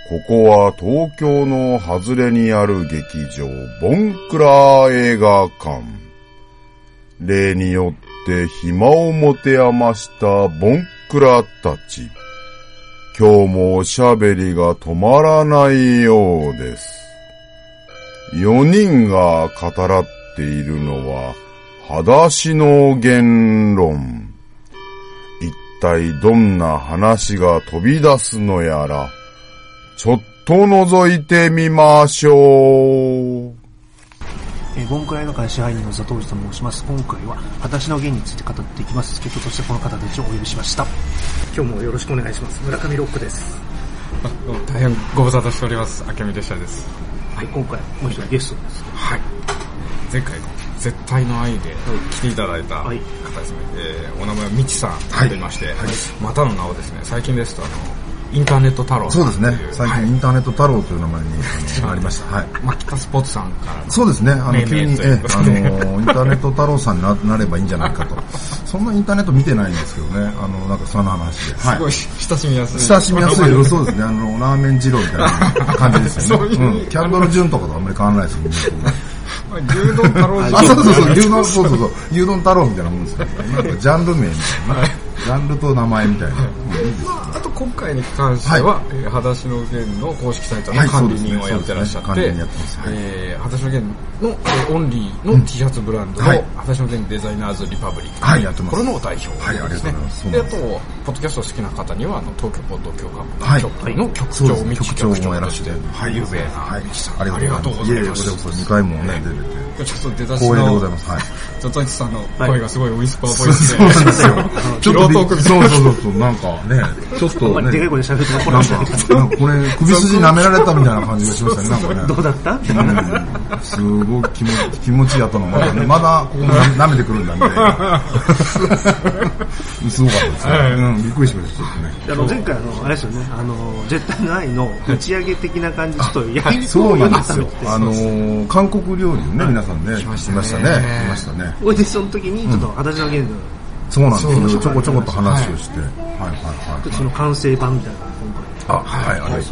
ここは東京の外れにある劇場、ボンクラ映画館。例によって暇を持て余したボンクラたち。今日もおしゃべりが止まらないようです。4人が語らっているのは、裸足の言論。一体どんな話が飛び出すのやら、ちょっと覗いてみましょう。 ボンクラ映画館支配人の座藤と申します。今回は裸足の弦について語っていきます。助っ人としてこの方たちをお呼びしました。今日もよろしくお願いします。村上ロックです。 どうも大変ご無沙汰しております。明美列車です。 はい、今回もう一人ゲストです。 はい。前回の絶対の愛で来ていただいた方ですね。お名前はみちさんと言いまして、またの名をですね、最近ですとインターネット太郎さん。 そうですね。最近インターネット太郎という名前になりました。はい。 マキタスポーツさんからの。 そうですね。急にインターネット太郎さんになればいいんじゃないかと。そんなインターネット見てないんですけどね。なんかそんな話で。 すごい親しみやすい。 親しみやすい。そうですね。ラーメン二郎みたいな感じですよね。キャンドル・ジュンとかとあんまり変わらないですよね。 牛丼太郎。 そう。牛丼太郎みたいなもんですけど、なんかジャンル名みたいな。ジャンルと名前みたいな。 あと今回に関しては、裸足の弦の公式サイトの管理人をやってらっしゃって、裸足の弦のオンリーの T シャツブランドの裸足の弦デザイナーズリパブリック。 はい、やってます。 これの代表ですね。 はい、ありがとうございます。 で、あと、ポッドキャスト好きな方には、東京ポッド協会の局長、 局長もやらせて、 有名なみちさん。 ありがとうございます。2回もね、出てて。 ちょっと出だしの光栄でございます。はい。 ザトイチさんの声がすごいウィスパーボイスで。 そうなんですよ。ちょっとそう、なんかね、ちょっとね。 でかい声で喋ってもらなんかこれ、首筋舐められたみたいな感じがしましたね、なんかね。 どうだった？ すごい気持ちいいやったのまだね、まだここ舐めてくるんだみたいな。すごかったですね。びっくりしました、ちょっとね。 前回あれですよね、絶対の愛の打ち上げ的な感じ、ちょっとやりそうなんですよ。韓国料理をね、皆さんね、来ましたね。 おいでその時に、ちょっと裸足の弦のそうなんですよ。ちょこちょこと話をして。 その完成版みたいな今回。ありがとうございます。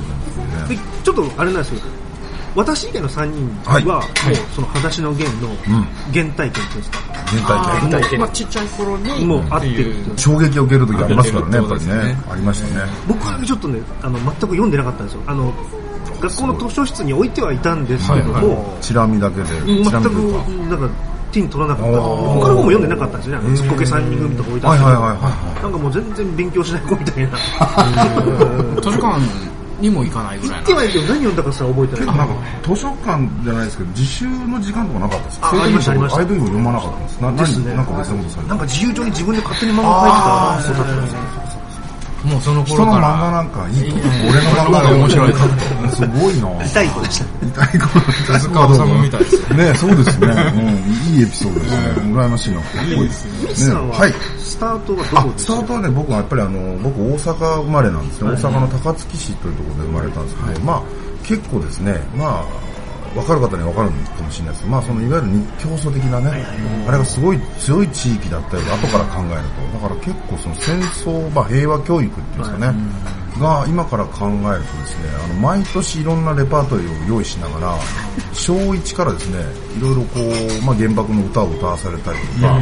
ちょっとあれなんですけど、私以外の3人は、もうその裸足の弦の原体験っていうんですか。 原体験。 まあちっちゃい頃にもう合ってる。 衝撃を受ける時ありますからね、やっぱりね。ありましたね。 僕はちょっとね、全く読んでなかったんですよ。学校の図書室に置いてはいたんですけども、 チラ見だけで。 全く、なんか、手に取らなかった。他の本も読んでなかったんですよね。ちっこけ3人組とか置いてあって。なんかもう全然勉強しない子みたいな。 図書館にも行かないぐらい。 行ってはいるけど、何読んだかさ、覚えてない。 なんか、図書館じゃないですけど、自習の時間とかなかったですか？ ありました。 ああいう時も読まなかったんです。なんか別のことされて。 なんか自由帳に自分で勝手に漫画書いてた人だったんですよ。 もうその人の漫画なんかいいと。俺の漫画が面白い。すごいな。 痛い子でした。 痛い子。 手塚治虫みたいですね。そうですね。いいエピソードですね。羨ましいな。 いいですね。はい。スタートはどこですか？ スタートはね、僕はやっぱり僕大阪生まれなんですね。大阪の高槻市というところで生まれたんですけど、まあ結構ですね、まあ分かる方には分かるかもしれないです。まあそのいわゆる競争的なね、あれがすごい強い地域だったり後から考えると、だから結構その戦争、平和教育っていうんですかね、が今から考えるとですね、毎年いろんなレパートリーを用意しながら、小1からですね、いろいろこう、原爆の歌を歌わされたりとか、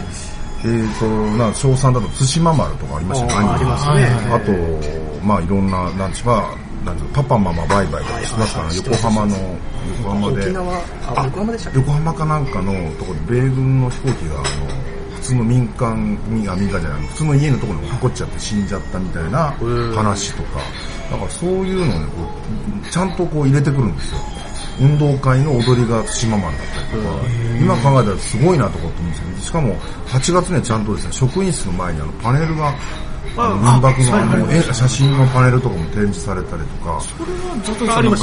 小3だと対馬丸とかありましたね。 ありますね。 あと、いろんな、パパママバイバイとかしますからね、横浜で。 横浜でしたっけ？ 横浜かなんかのところで米軍の飛行機が普通の民間じゃない、普通の家のところに運っちゃって死んじゃったみたいな話とか、だからそういうのをね、ちゃんと入れてくるんですよ。運動会の踊りが対馬丸だったりとか、今考えたらすごいなと思うんですけど、しかも8月にはちゃんとですね、職員室の前にパネルが原爆の写真のパネルとかも展示されたりとか。 それはずっとありました。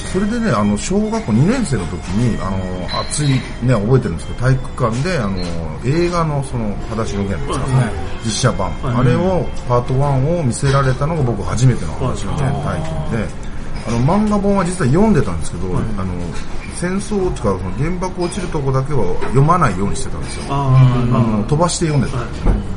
それでね、小学校2年生の時に、熱いね、覚えてるんですけど、体育館で、映画の裸足の弦ですかね、実写版。あれを、パート1を見せられたのが僕初めての裸足の弦体験で、漫画本は実は読んでたんですけど、戦争とか原爆落ちるとこだけは読まないようにしてたんですよ。飛ばして読んでたんですね。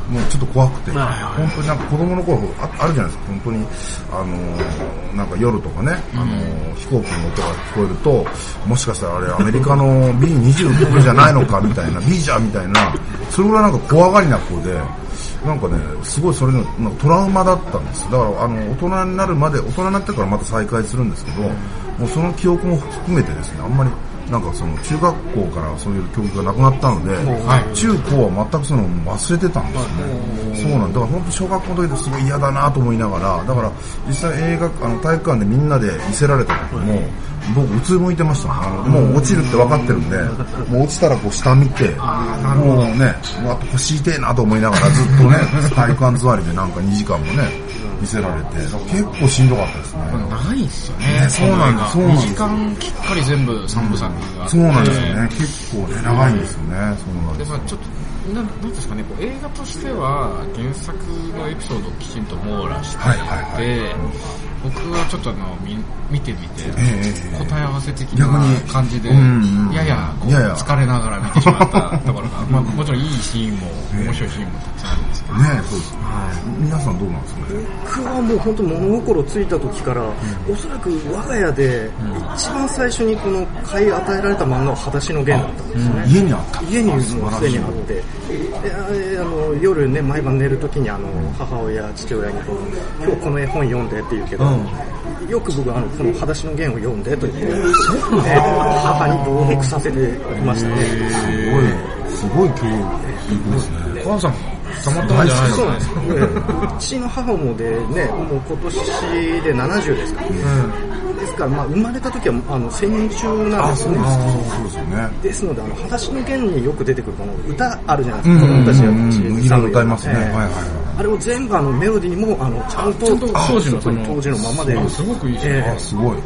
もうちょっと怖くて、本当になんか子供の頃あるじゃないですか、本当になんか夜とかね、飛行機の音が聞こえると、もしかしたらあれアメリカの B29 じゃないのかみたいな、B じゃみたいな、それぐらいなんか怖がりな子で、なんかね、すごいそれのなんかトラウマだったんです。だから大人になるまで、大人になってからまた再会するんですけど、もうその記憶も含めてですね、あんまりなんかその中学校からそういう教育がなくなったので、中高は全くその忘れてたんですね。そうなんだ。だから本当小学校の時ですごい嫌だなと思いながら、だから実際体育館でみんなで見せられた時も、僕うつむいてました。もう落ちるって分かってるんで、もう落ちたらこう下見て、もうね、もうあと腰痛いなと思いながらずっとね、体育館座りでなんか2時間もね、見せられて、結構しんどかったですね。 長いですよね。 そうなんです。 2時間きっかり全部3部作があって。 そうなんですよね。結構ね、長いんですよね。そうなんです。 で、ちょっと、なんですかね、映画としては原作のエピソードをきちんと網羅していて、僕はちょっと見てみて、答え合わせ的な感じで、やや疲れながら見てしまったところが、もちろんいいシーンも面白いシーンもたくさんあるんですけど。 ね、そうです。皆さんどうなんですかね。 僕はもう本当物心ついた時から、おそらく我が家で一番最初にこの買い与えられた漫画は裸足の弦だったんですね。 家にあった。 家にもうすでにあって、夜ね、毎晩寝る時に母親父親に今日この絵本読んでって言うけど、よく僕この裸足の弦を読んでと言って、母に朗読させていましたね。 すごい教育ですね。 お母さんたまったもんじゃないですか。 うちの母もでね、もう今年で70ですから、ですから生まれた時は戦中なんですね。ですので裸足の弦によく出てくるこの歌あるじゃないですか。子供たちが麦の歌いますね。 あれを全部メロディーもちゃんと当時のままで。 すごくいいですね。 すごい。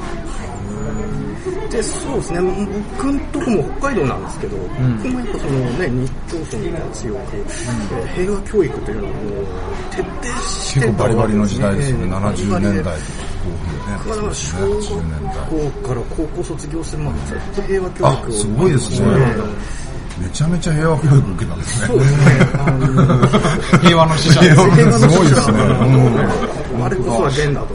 で、そうですね、僕んとこも北海道なんですけど、僕もやっぱそのね、日東村が強く、平和教育というのを徹底して結構バリバリの時代ですよね、70年代とか。 僕は小学校から高校卒業するまでずっと平和教育を。 すごいですね。めちゃめちゃ平和教育受けたんですね。 そうですね。 平和の使者です。 すごいですね。 あれこそは弦だと。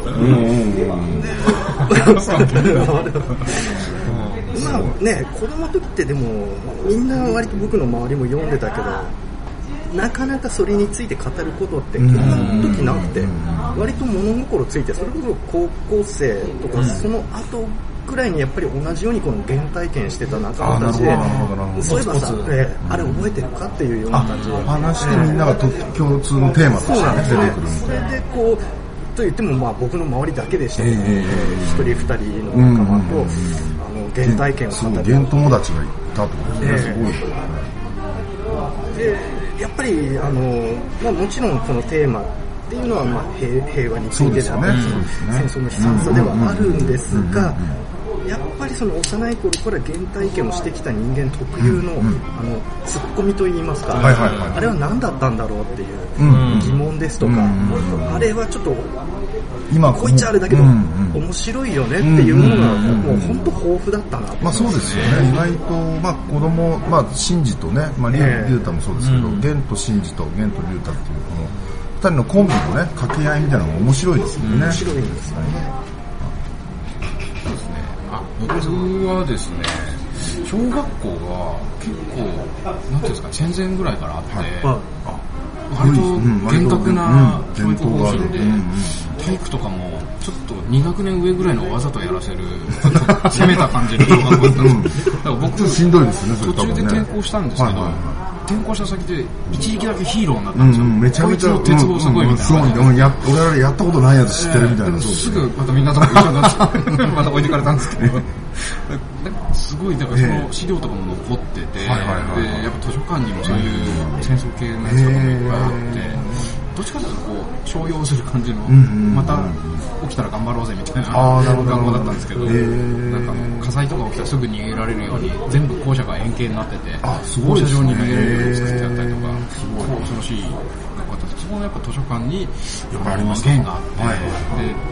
子供の時ってでもみんな割と僕の周りも読んでたけど、なかなかそれについて語ることって基本の時なくて、割と物心ついて、それこそ高校生とかその後くらいにやっぱり同じようにこの原体験してた仲間たちで、そういえばさ、あれ覚えてるかっていうような感じで話してみんなが共通のテーマとして出てくる。 それでこうと言っても僕の周りだけでしたけど、一人二人の仲間と原体験を語る。 原友達がいたってことですね。すごい。 で、やっぱりもちろんこのテーマっていうのは平和についてだったり、戦争の悲惨さではあるんですが、やっぱりその幼い頃から原体験をしてきた人間特有のツッコミといいますか、あれは何だったんだろうっていう疑問ですとか、あれはちょっと今こいつあれだけど面白いよねっていうものがもう本当豊富だったな。 そうですよね。意外と子供シンジとね、リュウタもそうですけど、ゲンとシンジとゲンとリュウタっていうこの二人のコンビのね掛け合いみたいなのが面白いですよね。 面白いんですよね。 僕はですね、小学校が結構なんていうんですか、戦前ぐらいからあって、割と厳格な教育方針で、体育とかもちょっと2学年上ぐらいのわざとやらせる攻めた感じの小学校だったんです。だから僕しんどいですね。 途中で転校したんですけど、転校した先で一時期だけヒーローになったんですよ。 めちゃめちゃこいつの鉄棒すごいみたいな。 俺らやったことないやつ知ってるみたいな。 すぐまたみんなと一緒になってまた置いてかれたんですけど、すごいだからその資料とかも残ってて、でやっぱ図書館にもそういう戦争系のやつとかもいっぱいあって。どっちかというとこう商用する感じの、また起きたら頑張ろうぜみたいな学校だったんですけど、なんか火災とか起きたらすぐ逃げられるように全部校舎が円形になってて、放射状に逃げられるようにさせてやったりとか、恐ろしい学校だったんですけど、そこのやっぱ図書館に弦があって、で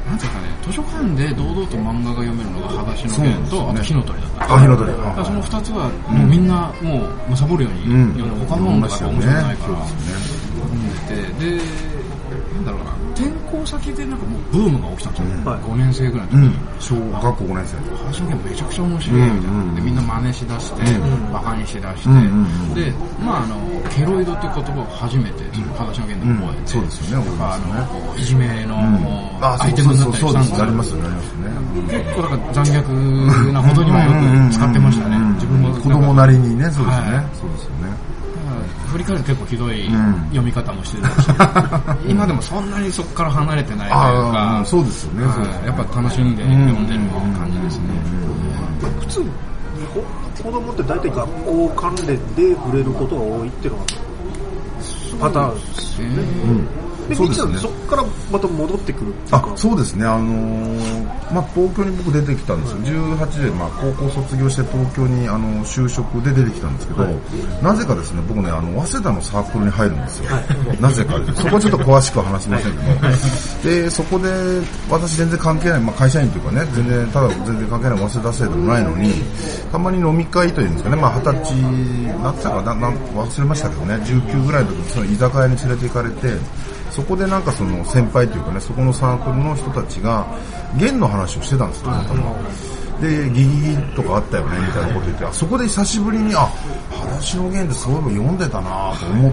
なんていうかね、図書館で堂々と漫画が読めるのが裸足の弦と、あと火の鳥だったんです。 火の鳥。だからその2つはもうみんなもう貪るように読んで、他のものが面白くないから読んでて、で、なんだろうな、転校先でなんかもうブームが起きたんですよ。5年生ぐらいの時に。 小学校5年生。 裸足の弦めちゃくちゃ面白いみたいな。で、みんな真似しだして、バカにしだして、で、まあケロイドっていう言葉を初めて、裸足の弦で覚えて、 そうですよね、 いじめのアイテムになったりしたんですよ。 ありますよね。 結構だから残虐なことにはよく使ってましたね。自分も子供なりにね、そうですね。そうですよね。 振り返ると結構ひどい読み方もしてるし、今でもそんなにそこから離れてないというか、 そうですよね。 やっぱ楽しんで読んでる感じですね。 普通子供って大体学校関連で触れることが多いっていうのがパターンですよね。で、みっちゃんそこからまた戻ってくるっていうか。 そうですね。東京に僕出てきたんですよ。18で高校卒業して東京に就職で出てきたんですけど、なぜかですね、僕ね早稲田のサークルに入るんですよ。なぜかでそこはちょっと詳しくは話しませんけど、でそこで私全然関係ない、会社員というかね、全然関係ない早稲田生でもないのに、たまに飲み会というんですかね、20歳なったか忘れましたけどね、19ぐらいの時にその居酒屋に連れて行かれて。そこでなんかその先輩というかね、そこのサークルの人たちが弦の話をしてたんですよ、で、ギギギとかあったよねみたいなこと言って、そこで久しぶりに裸足の弦ってそういえば読んでたなと思って、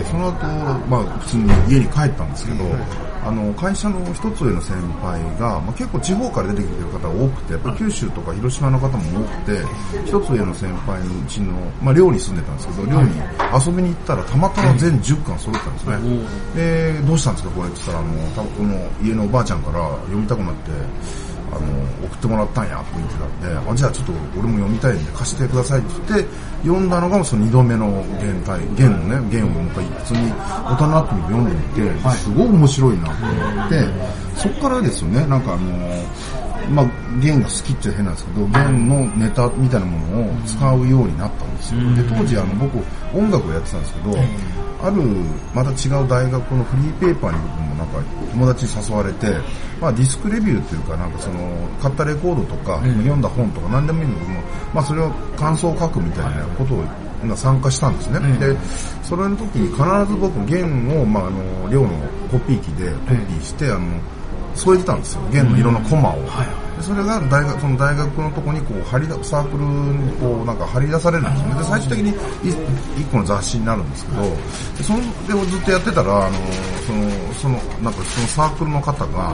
その後普通に家に帰ったんですけど、会社の一つ上の先輩が、結構地方から出てきてる方が多くて、やっぱ九州とか広島の方も多くて、一つ上の先輩のうちの、寮に住んでたんですけど、寮に遊びに行ったらたまたま全10巻揃ってたんですね。で、どうしたんですかこれって言ったら、多分この家のおばあちゃんから読みたくなって、送ってもらったんやと言ってたんで、じゃあちょっと俺も読みたいんで貸してくださいって言って読んだのがその2度目の弦をもう一回普通に大人になってみて読んでみて、すごい面白いなと思って、そこからですよね、なんか弦が好きって変なんですけど、弦のネタみたいなものを使うようになったんですよ。で、当時僕音楽をやってたんですけど、あるまた違う大学のフリーペーパーに僕もなんか友達に誘われて、ディスクレビューというか、なんかその買ったレコードとか、読んだ本とか何でもいいんだけども、それを感想を書くみたいなことを参加したんですね。で、それの時に必ず僕弦を寮のコピー機でコピーして添えてたんですよ、弦の色のコマを。でそれがその大学のとこにサークルになんか貼り出されるんですよね。で最終的に一個の雑誌になるんですけど、でそれをずっとやってたらそのサークルの方が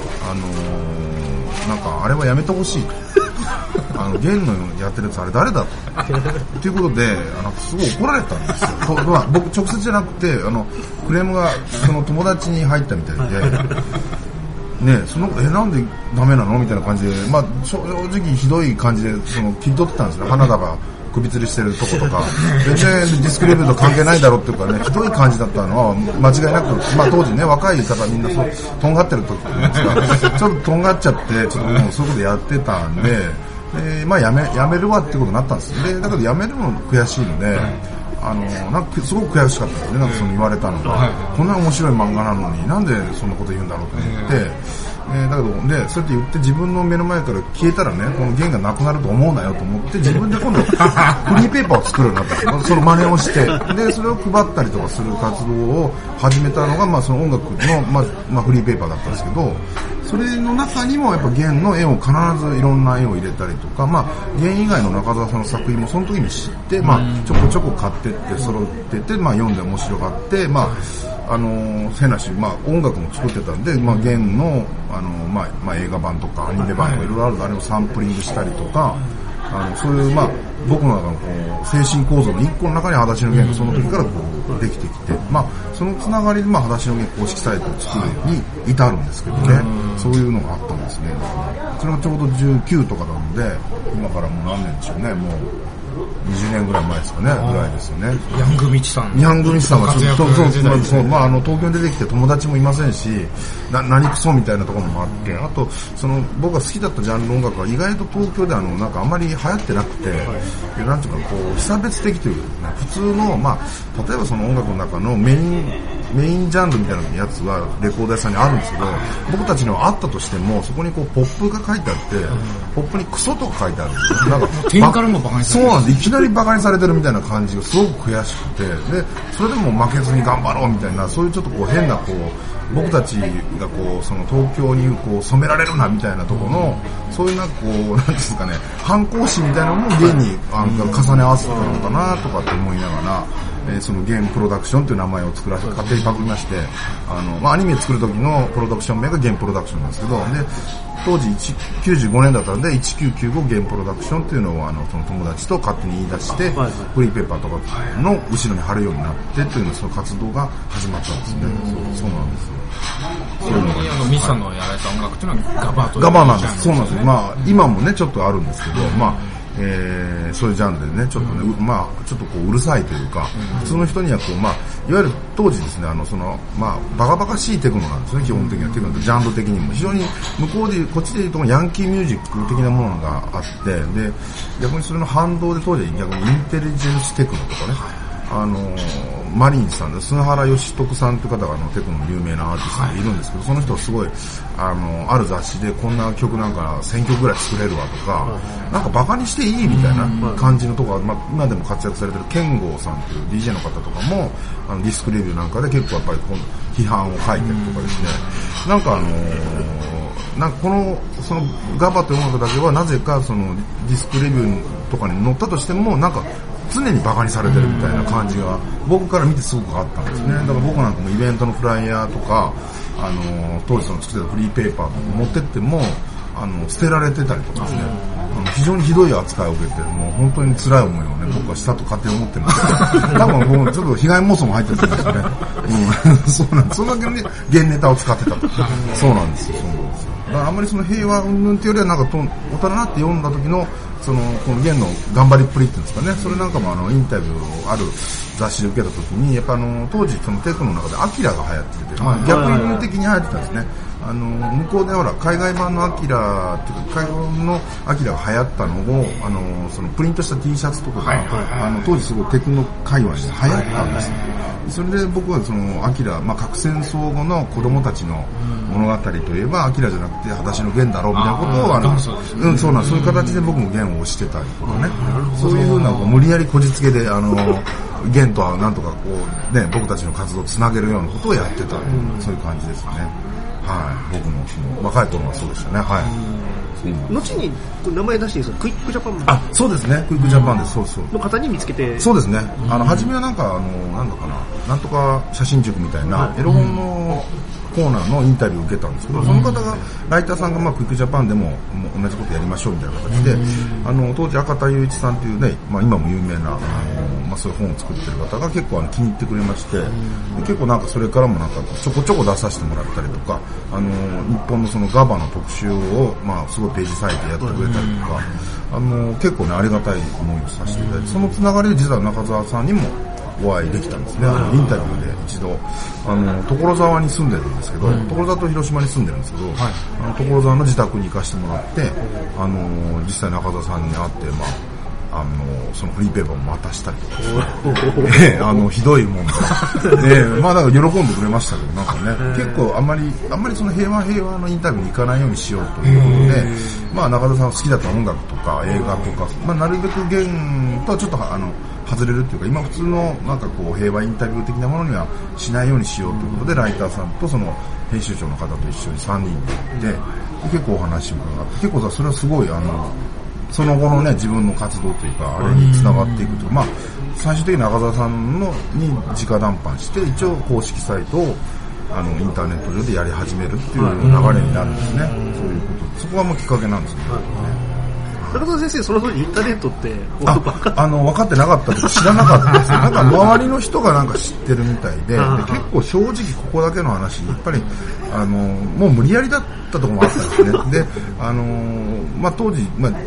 なんかあれはやめてほしいと。弦のやってるやつあれ誰だということですごい怒られたんですよ。僕直接じゃなくてクレームがその友達に入ったみたいで。なんでダメなのみたいな感じで、正直ひどい感じで切り取ってたんですよ。花田が首吊りしてるとことか、全然ディスクレビューと関係ないだろうっていうかね、ひどい感じだったのは間違いなく、当時ね、若い方みんなとんがってる時っていうんですか、ちょっととんがっちゃって、ちょっともうそういうことやってたんで、やめるわってことになったんですよ。で、だけどやめるの悔しいので、なんかすごく悔しかったんですね。なんか言われたのが、こんな面白い漫画なのになんでそんなこと言うんだろうと思って、だけどそうやって言って自分の目の前から消えたらね、この弦がなくなると思うなよと思って自分で今度フリーペーパーを作るようになったんですよ。その真似をして、でそれを配ったりとかする活動を始めたのがその音楽のフリーペーパーだったんですけど、それの中にもやっぱ弦の絵を必ずいろんな絵を入れたりとか、弦以外の中澤さんの作品もその時に知って、ちょこちょこ買ってって揃ってて、読んで面白がって、変なし、音楽も作ってたんで、弦の映画版とかアニメ版とかいろいろあるあれをサンプリングしたりとか、そういう僕の中の精神構造の一個の中に裸足の弦がその時からできてきて、そのつながりで裸足の弦公式サイトを作るに至るんですけどね、そういうのがあったんですね。それがちょうど19とかなので、今からもう何年でしょうね、もう20年ぐらい前ですかね、ぐらいですよね。 ヤングミチさんはちょっと東京に出てきて友達もいませんし、何クソみたいなところもあって、あと僕が好きだったジャンル音楽は意外と東京でなんかあんまり流行ってなくて、なんていうか被差別的というか、普通の例えばその音楽の中のメインメインジャンルみたいなやつはレコード屋さんにあるんですけど、僕たちにはあったとしても、そこにこうポップが書いてあって、ポップにクソとか書いてあるんですよ。なんか点からもバカにされてる。 そうなんです。いきなりバカにされてるみたいな感じがすごく悔しくて、で、それでも負けずに頑張ろうみたいな、そういうちょっとこう変なこう、僕たちがこうその東京にこう染められるなみたいなところの、そういうなんかこうなんですかね、反抗心みたいなのも現に重ね合わせたのかなとかって思いながら、そのゲームプロダクションという名前を勝手にパクりまして、アニメ作る時のプロダクション名がゲームプロダクションなんですけど、で当時95年だったので1995ゲームプロダクションっていうのをその友達と勝手に言い出して、フリーペーパーとかの後ろに貼るようになってっていうのその活動が始まったんですね。そうなんですよ。 ちなみにミスさんのやられた音楽っていうのはガバーというガバーなんです。そうなんです。まあ今もねちょっとあるんですけど、まあそういうジャンルでねちょっとね、まあちょっとこううるさいというか、普通の人にはこうまあいわゆる当時ですねそのまあバカバカしいテクノなんですね。基本的なテクノとジャンル的にも非常に向こうでこっちでいうとヤンキーミュージック的なものがあって、で逆にそれの反動で当時は逆にインテリジェンステクノとかね。マリンさんで菅原義徳さんという方がテクノの有名なアーティストがいるんですけど、その人はすごいある雑誌でこんな曲なんか1000曲ぐらい作れるわとか、なんかバカにしていいみたいな感じのところが、まあ、今でも活躍されてるケンゴーさんという DJ の方とかもディスクレビューなんかで結構やっぱりこの批判を書いてるとかですね、なんかなんかそのガバという音楽だけはなぜかそのディスクレビューとかに載ったとしてもなんか常にバカにされてるみたいな感じが僕から見てすごくあったんですね。だから僕なんかもイベントのフライヤーとか当時その作ってたフリーペーパーとか持ってっても捨てられてたりとかですね、非常にひどい扱いを受けてもう本当に辛い思いをね僕はしたと勝手に思ってるんですけど、多分もうちょっと被害妄想も入ってるんですよね。そうなんです。そんだけね現ネタを使ってたと。そうなんですよ。そうなんですよ。だからあんまりその平和云々っていうよりはなんか大人になって読んだ時のこのゲンの頑張りっぷりっていうんですかね、それなんかもインタビューある雑誌で受けた時にやっぱ当時そのテクノの中でアキラが流行ってて、まあ、逆輸入的に流行ってたんですね。向こうでほら海外版のアキラっていうか海外版のアキラが流行ったのをそのプリントした T シャツとかが、当時すごいテクノ界隈で流行ったんですね。それで僕はそのアキラ、まあ、核戦争後の子供たちの物語といえばアキラじゃなくて裸足のゲンだろうみたいなことをそうなんそういう形で僕もゲンを推してたりとかね、そういうふうな無理やりこじつけでゲンとはなんとかこうね僕たちの活動をつなげるようなことをやってた、そういう感じですね。はい、僕のその若い頃はそうでしたね。はい。 後に名前出していいですか、クイックジャパン。 あ、そうですね、クイックジャパンです。そうそう。 の方に見つけて。 そうですね。初めはなんかなんだかな、なんとか写真塾みたいなエロ本のコーナーのインタビューを受けたんですけど、その方がライターさんがまあクイックジャパンでも同じことやりましょうみたいな形で、当時赤田雄一さんというね、まあ今も有名なまあそういう本を作ってる方が結構気に入ってくれまして、結構なんかそれからもなんかちょこちょこ出させてもらったりとか、日本のそのガバの特集をまあすごいページ割いてやってくれたりとか、結構ねありがたい思いをさせていただいて、そのつながりで実は中澤さんにもお会いできたんですね。インタビューで一度所沢に住んでるんですけど、所沢と広島に住んでるんですけど、所沢の自宅に行かせてもらって、実際中澤さんに会って、まあそのフリーペーパーも渡したりとかしてひどいもんで、まあだから喜んでくれましたけど、なんかね、結構あんまりその平和のインタビューに行かないようにしようということで、まあ中田さん好きだった音楽とか映画とか、まあなるべくゲンとはちょっと外れるっていうか、今普通のなんかこう平和インタビュー的なものにはしないようにしようということで、ライターさんとその編集長の方と一緒に3人で行って、結構お話も伺って、結構それはすごいその後のね自分の活動というかあれに繋がっていくというか、まあ最終的に中澤さんに直談判して一応公式サイトをインターネット上でやり始めるっていう流れになるんですね。そういうことで、そこがもうきっかけなんですけどね。 中澤先生、その当時インターネットって分かってなかったとか知らなかったです。なんか周りの人がなんか知ってるみたいで、結構正直ここだけの話、やっぱりもう無理やりだったところもあったんですね。で、まあ当時、まあ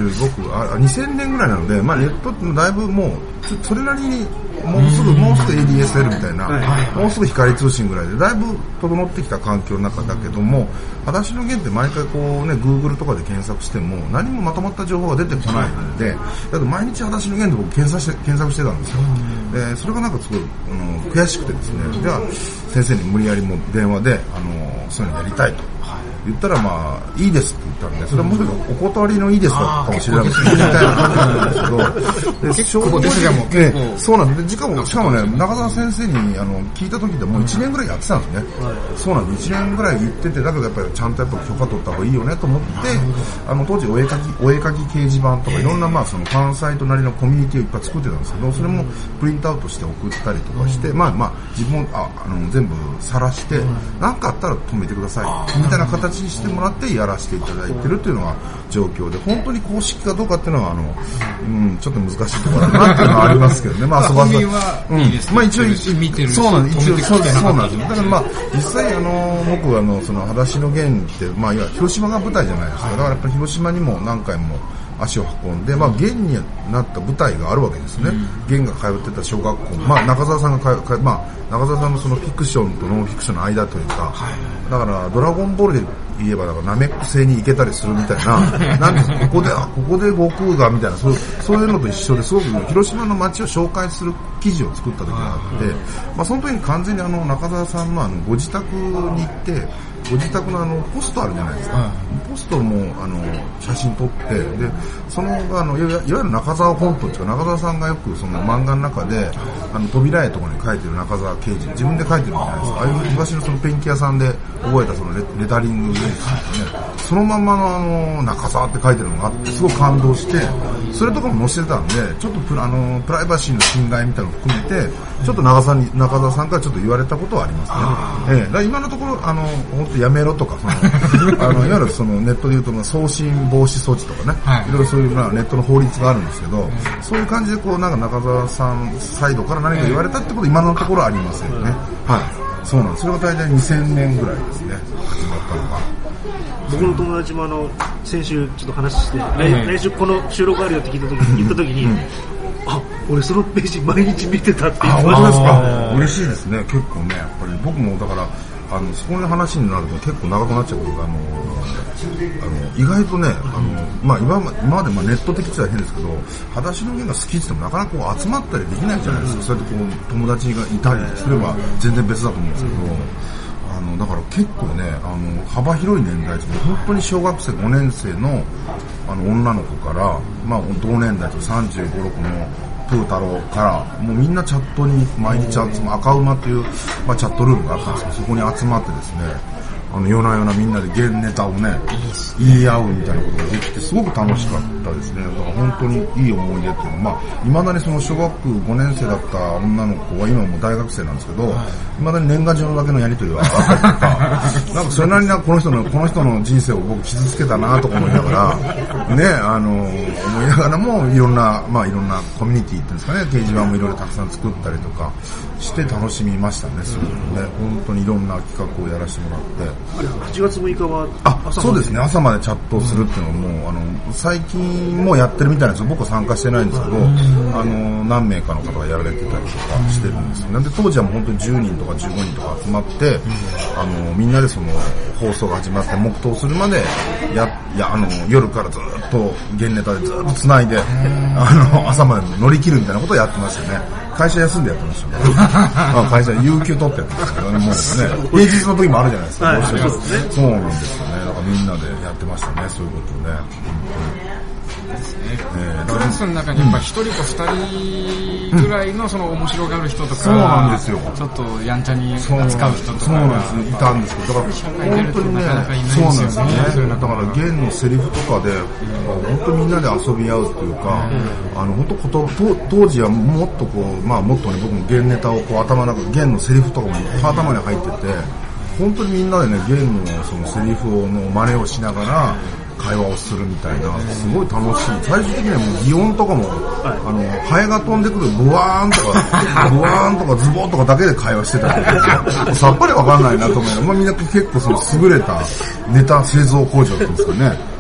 2000年ぐらいなので、まあネットってだいぶもうそれなりにもうすぐ ADSL みたいな、もうすぐ光通信ぐらいでだいぶ整ってきた環境の中だけども、裸足の弦って毎回こうね Google とかで検索しても何もまとまった情報が出てこないので、だけど毎日裸足の弦で僕検索してたんですよ。で、それがなんかすごい、悔しくてですね、じゃあ、先生に無理やりもう電話で、そういうのやりたいと。言ったらまあ、いいですって言ったんで、それはもしかしたらお断りのいいですかもしれないみたいな感じなんですけど、 結構ですがもう、そうなんです。しかもね、中澤先生に聞いた時でもう1年ぐらいやってたんですね。そうなんです。1年ぐらい言ってて、だけどやっぱりちゃんと許可取った方がいいよねと思って、当時お絵かき掲示板とかいろんなまあそのファンサイトなりのコミュニティをいっぱい作ってたんですけど、それもプリントアウトして送ったりとかして、まあ自分全部晒して、何かあったら止めてくださいみたいな形にしてもらってやらせていただいてるっていうのが状況で、本当に公式かどうかっていうのはちょっと難しいところだなっていうのはありますけどね。まあそこはいいですね。まあ一応見てる。そうなんです。そうなんです。だからまあ実際僕はその裸足の弦ってまあ広島が舞台じゃないですか。だからやっぱり広島にも何回も足を運んで、まあ弦になった舞台があるわけですね。弦が通ってた小学校、まあ中澤さんがまあ中澤さんのそのフィクションとノンフィクションの間というか、だからドラゴンボールで言えばだからナメック星に行けたりするみたいな、なんでここで悟空がみたいなそういうのと一緒ですごく広島の街を紹介する記事を作った時があって、まあその時に完全に中澤さんのご自宅に行って、ご自宅のポストあるじゃないですか。ポストも写真撮って、でそのいわゆる中澤フォントっていうか、中澤さんがよくその漫画の中で扉絵とかに書いてる中澤刑事、自分で書いてるじゃないですか。ああいう昔のそのペンキ屋さんで覚えたそのレタリングですね。そのまんまの中澤って書いてるのがあって、すごい感動して、それとかも載せてたんで、ちょっとプライバシーの侵害みたいなのを含めて、ちょっと中澤さんからちょっと言われたことはありますね。だから今のところ本当やめろとか、いわゆるそのネットで言うと送信防止措置とかね、いろいろそういうネットの法律があるんですけど、そういう感じでなんか中澤さんサイドから何か言われたってことは今のところありませんね。はい。そうなんです。それが大体2000年ぐらいですね、始まったのが。 僕の友達も先週ちょっと話して、来週この収録あるよって言った時に、俺そのページ毎日見てたって言ってました。 嬉しいですね。結構ね、やっぱり僕もだからそこの話になると結構長くなっちゃうけど、意外とね、まあ今までネット的って言ったら変ですけど、裸足の弦が好きって言ってもなかなか集まったりできないじゃないですか。そうやって友達がいたりすれば全然別だと思うんですけど、だから結構ね、幅広い年代ですね。本当に小学生5年生の女の子から、まあ同年代と35、6のプー太郎からもうみんなチャットに毎日赤馬という、まあ、チャットルームがあったんですけど、そこに集まってですね、夜な夜なみんなで弦ネタをね言い合うみたいなことができてすごく楽しかったですね。だから本当にいい思い出っていうのは、まあ未だにその小学5年生だった女の子は今もう大学生なんですけど、未だに年賀状だけのやり取りがあったりとか、なんかそれなりにこの人の人生を僕傷つけたなとか思いながらね、思いながらもいろんなコミュニティっていうんですかね、掲示板もいろいろたくさん作ったりとかして楽しみましたね。そういうのね、本当にいろんな企画をやらせてもらって。 8月6日はそうですね、朝までチャットをするっていうのも最近もやってるみたいなんですよ。僕は参加してないんですけど、何名かの方がやられてたりとかしてるんですよ。で当時はもう本当に10人とか15人とか集まって、みんなでその放送が始まって黙祷するまで夜からずっと弦ネタでずっと繋いで朝まで乗り切るみたいなことをやってましたね。会社休んでやってましたね。会社有給取ってやってましたけどね、もうね、平日の時もあるじゃないですか。そうなんですよね。だからみんなでやってましたね、そういうことをね。 クラスの中にやっぱ1人か2人ぐらいのその面白がる人とか、 そうなんですよ。 ちょっとやんちゃに扱う人とか、 そうなんですよ。いたんですけど、だから本当にね、そうなんですね。だから弦のセリフとかで本当にみんなで遊び合うっていうか、本当当時はもっともっとね、僕も弦ネタを頭の中、弦のセリフとかも頭に入ってて、本当にみんなでね、弦のそのセリフの真似をしながら会話をするみたいな、すごい楽しい。最終的にはもう擬音とかも、ハエが飛んでくるブワーンとかズボーとかだけで会話してたりとか、さっぱりわかんないなと思いながら、みんな結構その優れたネタ製造工場っていうんですかね、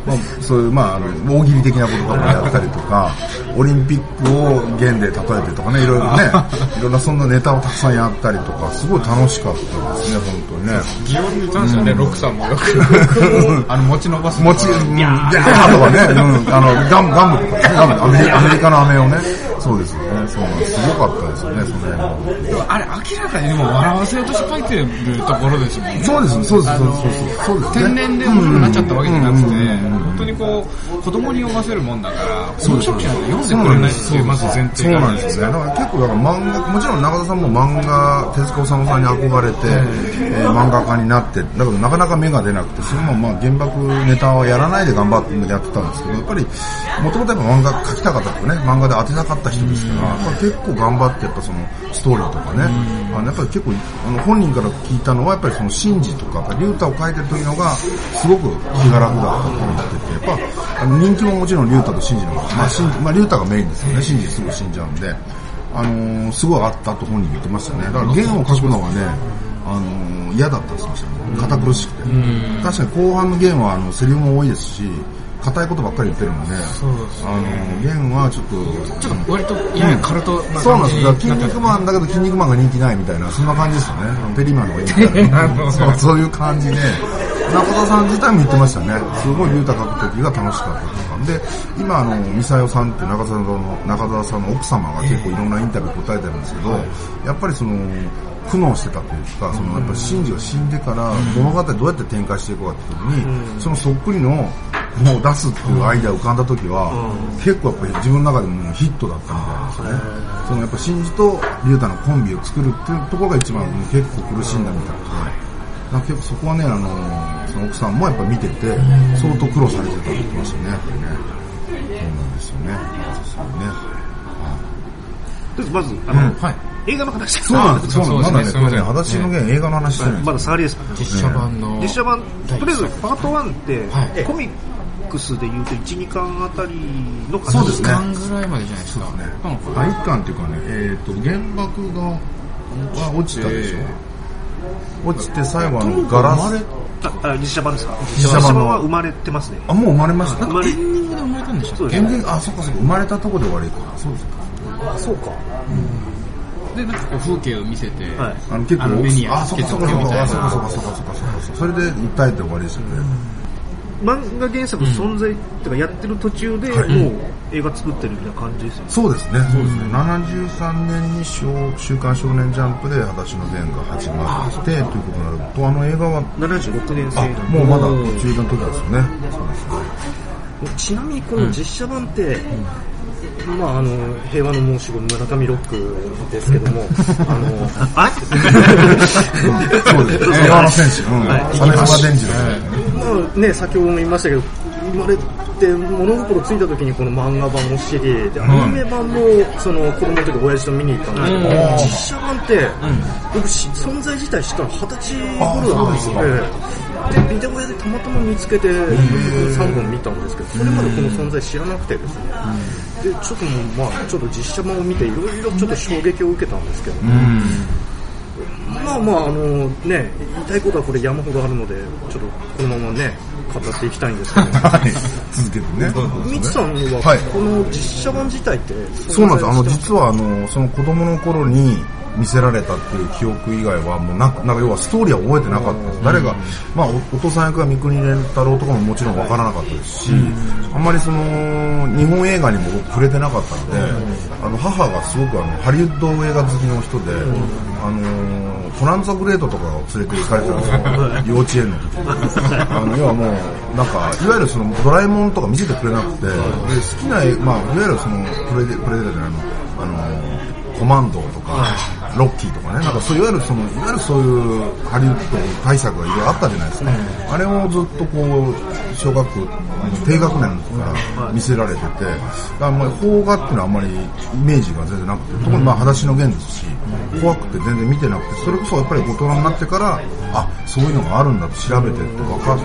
そういう、大喜利的なこととかもやったりとか、オリンピックを弦で例えてとかね、いろいろね、いろんなそんなネタをたくさんやったりとか、すごい楽しかったですね、本当にね。 擬音に関してはね、ロックさんもよく、餅伸ばす。 餅、ギャーとかね、ガムとかね、アメリカの飴をね、そうですよね、そうなんです。すごかったですよね、その辺でもあれ明らかにでも笑わせようとして書いてるところですもんね。 そうです、そうです。 天然で面白くなっちゃったわけじゃなくて、本当にこう、子供に読ませるもんだから、面白くないと読んでくれないっていう、まず前提が。 そうなんですよね。だから結構、漫画、もちろん中田さんも漫画、手塚治虫さんに憧れて、漫画家になって、だけどなかなか芽が出なくて、そのまま原爆ネタはやらないで頑張ってやってたんですけど、やっぱり、もともとやっぱ漫画描きたかったとかね、漫画で当てたかった人ですから、やっぱ結構頑張って、やっぱその、ストーリーとかね、やっぱり結構、本人から聞いたのは、やっぱりその、シンジとか、リュウタを書いてる時のが、すごく気が楽だったと思ってて、やっぱ、人気ももちろんリュウタとシンジの方が、リュウタがメインですよね、シンジすぐ死んじゃうんで、すごいあったと本人言ってましたね。だから、弦を書くのはね、嫌だったって言ってましたね。堅苦しくて。確かに後半の弦は、セリフも多いですし、硬いことばっかり言ってるので、弦はちょっと割とややカルトなそうなんですよ。筋肉マンだけど筋肉マンが人気ないみたいな、そんな感じですよね。テリーマンの方がいいみたいな。そういう感じで、中田さん自体も言ってましたね。すごいリュウタ書く時が楽しかったとか。で、今ミサヨさんって中田さんの奥様が結構いろんなインタビュー答えてるんですけど、やっぱりその、苦悩してたというか、そのやっぱりシンジが死んでから物語どうやって展開していこうかって時に、そのそっくりのもう出すっていうアイデア浮かんだ時は、結構やっぱり自分の中でもヒットだったみたいですよね。そのやっぱシンジとリュウタのコンビを作るっていうところが一番結構苦しんだみたいな。結構そこはね、その奥さんもやっぱ見てて、相当苦労されてたって言ってましたね、やっぱりね。そうなんですよね。 まず、映画の話そうなんです。まだね、これね、裸足の弦映画の話してるんですまだ触りですか実写版の。 実写版、とりあえずパート1って、コミックスで言うと1、2巻あたりの形そうですね。 1巻ぐらいまでじゃないですか。 1巻っていうかね、原爆が落ちたでしょ。落ちて最後ガラス。 実写版ですか？ 実写版は生まれてますね。 もう生まれました。 エンディングで生まれたんでしょ？ そうですね。 そっか。生まれたとこで終わりか。そうですか。 そうか。 で、なんかこう風景を見せて、 結構目につけておけみたいな。 それで訴えて終わりですよね。 漫画原作存在ってかやってる途中でもう映画作ってるみたいな感じですよね。 そうですね。73年に週刊少年ジャンプで裸足の弦が始まってということになると、映画は 76年生もうまだ途中の時ですよね。そうですね。ちなみにこの実写版って、平和の申し子村上ロックですけども、 そうです。平和の戦士、鮫島伝次郎。 先ほども言いましたけど、生まれて物心ついた時にこの漫画版を知り、でアニメ版もその子供の時親父と見に行ったんですけど、実写版って僕存在自体知ったの20歳頃だったんですよ。でビデオ屋でたまたま見つけて3本見たんですけど、それまでこの存在知らなくてですね。でちょっとちょっと実写版を見ていろいろちょっと衝撃を受けたんですけど、言いたいことはこれ山ほどあるので、ちょっとこのままね語っていきたいんですけど、 続けてね。 みちさんはこの実写版自体ってそうなんです。実はその子供の頃に見せられたっていう記憶以外はもうなんか要はストーリーは覚えてなかったです。誰がお父さん役が三國連太郎とかももちろんわからなかったですし、あんまりその日本映画にも触れてなかったので、母がすごくハリウッド映画好きの人で、トランザグレートとかを連れて行かれてたんですよ。幼稚園の時に。要はもうなんかいわゆるそのドラえもんとか見せてくれなくて、で好きないわゆるそのプレデターじゃないコマンドとか、ロッキーとかね、なんかそういわゆるそういうハリウッド対策がいろいろあったじゃないですか。あれをずっとこう、小学校、低学年から見せられてて、だから邦画っていうのはあんまりイメージが全然なくて、特に裸足の弦ですし、怖くて全然見てなくて、それこそやっぱり大人になってから、そういうのがあるんだと調べてって分かって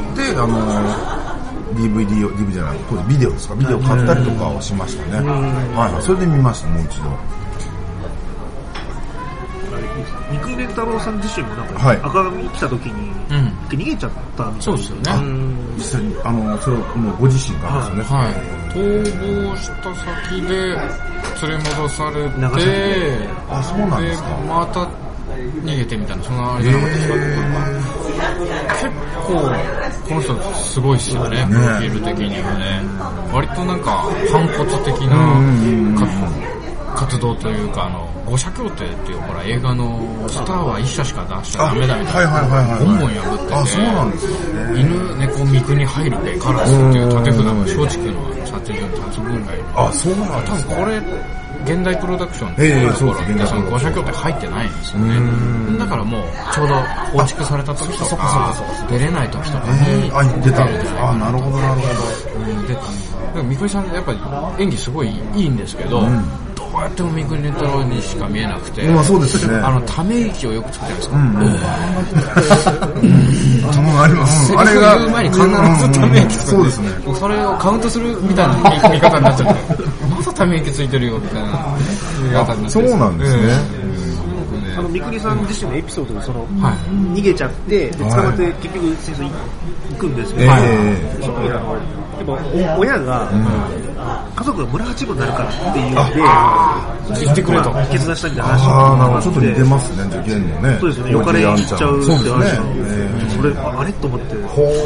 、DVD じゃない、当時ビデオですか、ビデオ買ったりとかをしましたね。それで見ました、もう一度。 三國連太郎さん自身もなんか、 はい赤髪来た時に、逃げちゃったみたいな。 そうですよね。 実際に、それをもうご自身がですよね。 はい。逃亡した先で連れ戻されて、 あ、そうなんですか。 また逃げてみたいな、そんなあれじゃなかったですか。結構、この人すごいっすよね、プロフィール的にはね。割となんか、反骨的な活動というか、五社協定っていうほら映画のスターは一社しか出しちゃダメだみたいな。ボンボン破ってて。 あ、そうなんですね。 犬、猫、三国入るべカラスっていう縦札が松竹の撮影所に立つ分来。 あ、そうなんですね。 多分これ、現代プロダクションっていうところで、その五社協定入ってないんですよね。だからもう、ちょうど構築された時とか、出れない時とかに。 あ、出たんです。あ、なるほど、なるほど。 出た。三國さんやっぱり演技すごいいいんですけど、どうやっても三國連太郎にしか見えなくて、 まあそうですね。 ため息をよくつくじゃないですか。 あります。 あれが言う前に必ずため息つく。 そうですね。 それをカウントするみたいな見方になっちゃって、まだため息ついてるよみたいな見方になって。 そうなんですね。 三國さん自身のエピソードで逃げちゃって捕まって結局戦争行くんですけど、その時やっぱ親が家族が村八分になるからっていうので言ってくれと決断したみたいな話があって、ちょっと似てますね、受験のね。 そうですね、よかれ行っちゃうって話がそれあれと思って。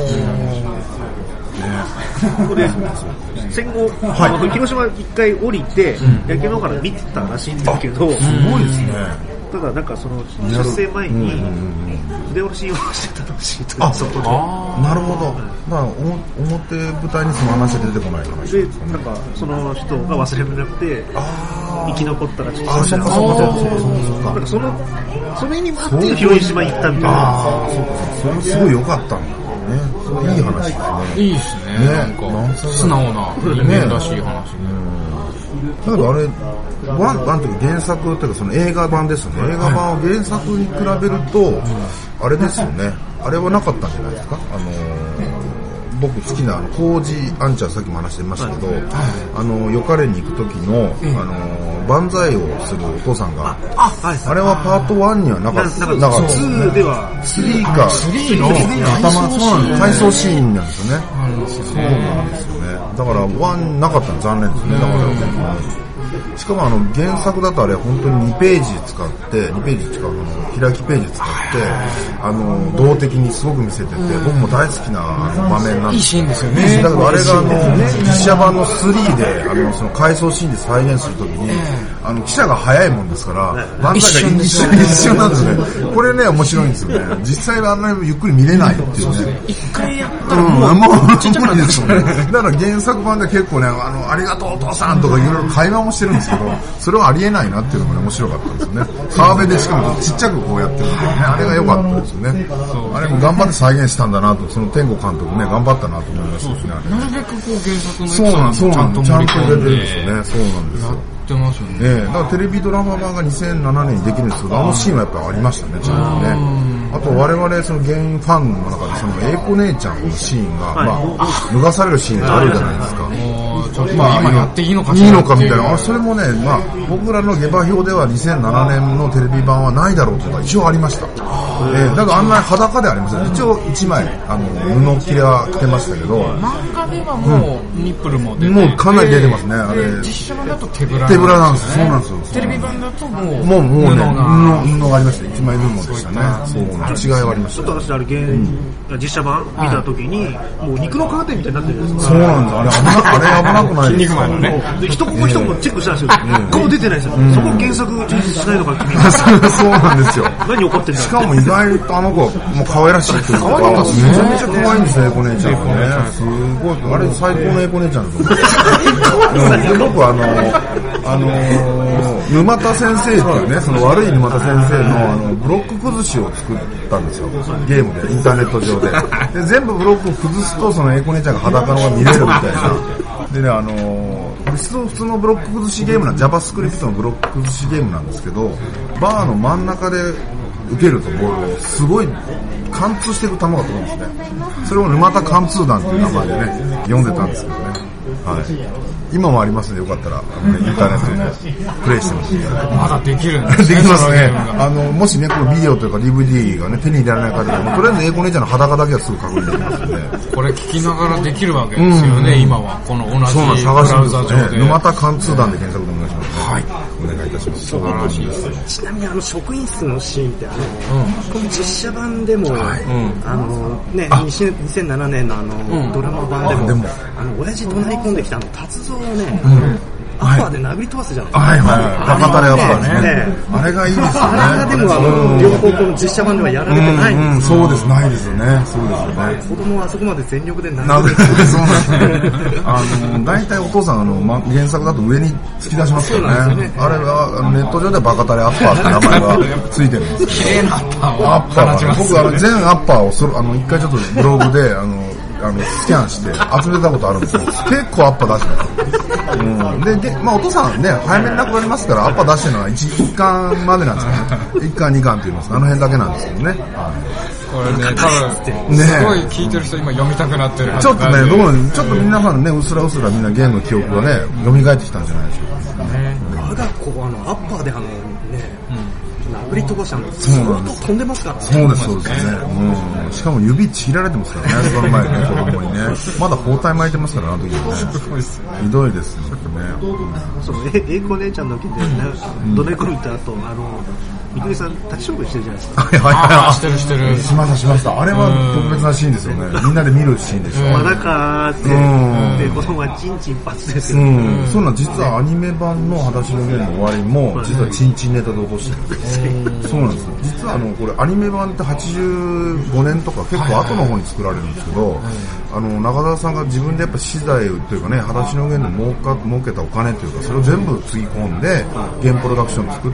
で戦後、広島一回降りて野球の方から見てたらしいんですけど、 すごいですね。 ただなんかその出生前に腕下ろしをしてたらしいというそこで。 なるほど。まあ表舞台にその話は出てこない話で、なんかその人が忘れなくて生き残ったらちょっとそうかなんかその意味もあって広島行ったみたいな。 それもすごい良かったんだね。いい話ですね。 いいですね。なんか素直な人間らしい話ね。 だけどあれなんていうか原作っていうかその映画版ですよね。映画版を原作に比べるとあれですよね。あれはなかったんじゃないですか。僕好きなコージアンちゃんさっきも話してましたけど、よかれに行く時の万歳をするお父さんがあれはパート1にはなかった。 2では 3か3の頭そうなん回想シーンなんですよね。そうなんですよね。だから1なかったの残念ですね。だからしかも原作だとあれ本当に2ページ使って2ページ使う開きページ使って動的にすごく見せてて、僕も大好きな場面なんです。 いいシーンですよね。 だけどあれが実写版の3でその回想シーンで再現するときに記者が早いもんですから万歳が一瞬なんですね。これね面白いんですよね。実際はあんなにゆっくり見れないっていうね。 一回やったらもうちっちゃくなるんですよね。 だから原作版で結構ねありがとうお父さんとかいろいろ会話もしてるんですけど、それはありえないなっていうのがね面白かったんですよね。川辺でしかもちっちゃくこうやってるんでね、あれが良かったですよね。あれも頑張って再現したんだなと、その天吾監督ね頑張ったなと思いましたね。 なるべくこう原作のエピソードちゃんと盛り込んでるんですよね。そうなんですよ。 やってますよね。 だからテレビドラマ版が2007年にできるんですけど、シーンはやっぱりありましたね、ちゃんとね。あと我々その現ファンの中でその英子姉ちゃんのシーンが、脱がされるシーンがあるじゃないですか。 ちょっと今やっていいのかいいのかみたいな。それもね、僕らの下馬評では2007年のテレビ版はないだろうとか一応ありました。だからあんな裸ではありません。一応1枚布切れは着てましたけど、 漫画ではもうニップルも出てもうかなり出てますね。あれ実写版だと手ぶらなんです。そうなんですよ。 テレビ版だともうね布がありました。1枚布でしたね。そう違いはありました。 ちょっと私実写版見た時にもう肉のカーテンみたいになってるんですよ。 そうなんです。あれ危なくないですか。 一個もチェックしたんですよ。一個も出てないですよ。そこ原作充実しないのか君。 そうなんですよ。 何怒ってんだ。 しかも意外とあの子はもう可愛らしいというか、めちゃめちゃ可愛いんですね、エコ姉ちゃんはね。すごい、あれ最高のエコ姉ちゃんだと思う。僕沼田先生っていうね、その悪い沼田先生のブロック崩しを作ったんですよ。ゲームで、インターネット上で。で、全部ブロックを崩すと、そのエコ姉ちゃんが裸のまま見れるみたいな。でね、普通のブロック崩しゲームな JavaScript のブロック崩しゲームなんですけど、バーの真ん中で受けるとボールをすごい貫通していく球が飛ぶんですね。それを沼田貫通弾っていう名前でね、読んでたんですけどね。はい。 今もありますので、よかったら、インターネットでプレイしてみていただいて。 まだできるんですね。 できますね。もしね、このビデオというか DVD がね、手に入れられない方でも、とりあえず英子姉ちゃんの裸だけはすぐ確認できますので。 これ聞きながらできるわけですよね、今は。この同じブラウザ上で。 沼田貫通団で検索でお願いします。はい。お願いいたします。 素晴らしいですね。ちなみに職員室のシーンってこの実写版でも、ね、2007年のドラマ版でも、親父怒鳴り込んできた達蔵をね、アッパーで殴り飛ばすじゃないですか。 はいはい。バカタレアッパーね。あれがいいですよね。 あれがでも両方この実写版ではやられてないんですよ。そうです、ないですよね。そうですよね。 子供はあそこまで全力で殴る。 そうなんですね。大体お父さん原作だと上に突き出しますからね。あれはネット上ではバカタレアッパーって名前がついてるんですけど。 綺麗なアッパーを。 アッパー。僕全アッパーを一回ちょっとブログでスキャンして集めたことあるんですけど、結構アッパー出してます。で、まあお父さんね、早めに亡くなりますから、アッパー出してるのは1巻までなんですよね。1巻2巻って言います。あの辺だけなんですけどね。 これね、多分、すごい聞いてる人今読みたたくなってるはずちょっとね、ちょっと皆さんね、うすらみんなゲームの記憶がね、蘇ってきたんじゃないでしょうか。 まだここアッパーで殴り飛ばしたの相当飛んでますからね。 そうですね。しかも指ちぎられてますからね、その前にね、子供にね。まだ包帯巻いてますから、あの時ね。ひどいですよね。 英子姉ちゃんの時で、ドネコルった後、みくりさん立ち勝負してるじゃないですか。 してる。 しました。あれは特別なシーンですよね。みんなで見るシーンでしょ。 まだかーって、で、子供がチンチン一発ですよ。 そうなん、実はアニメ版の裸足のゲームの終わりも、実はチンチンネタで落としてるんですよ。そうなんですよ。実はこれアニメ版って85年とか結構後の方に作られるんですけど、中澤さんが自分でやっぱ資材というかね、裸足のゲームで儲けたお金というか、それを全部つぎ込んで、ゲームプロダクション作って、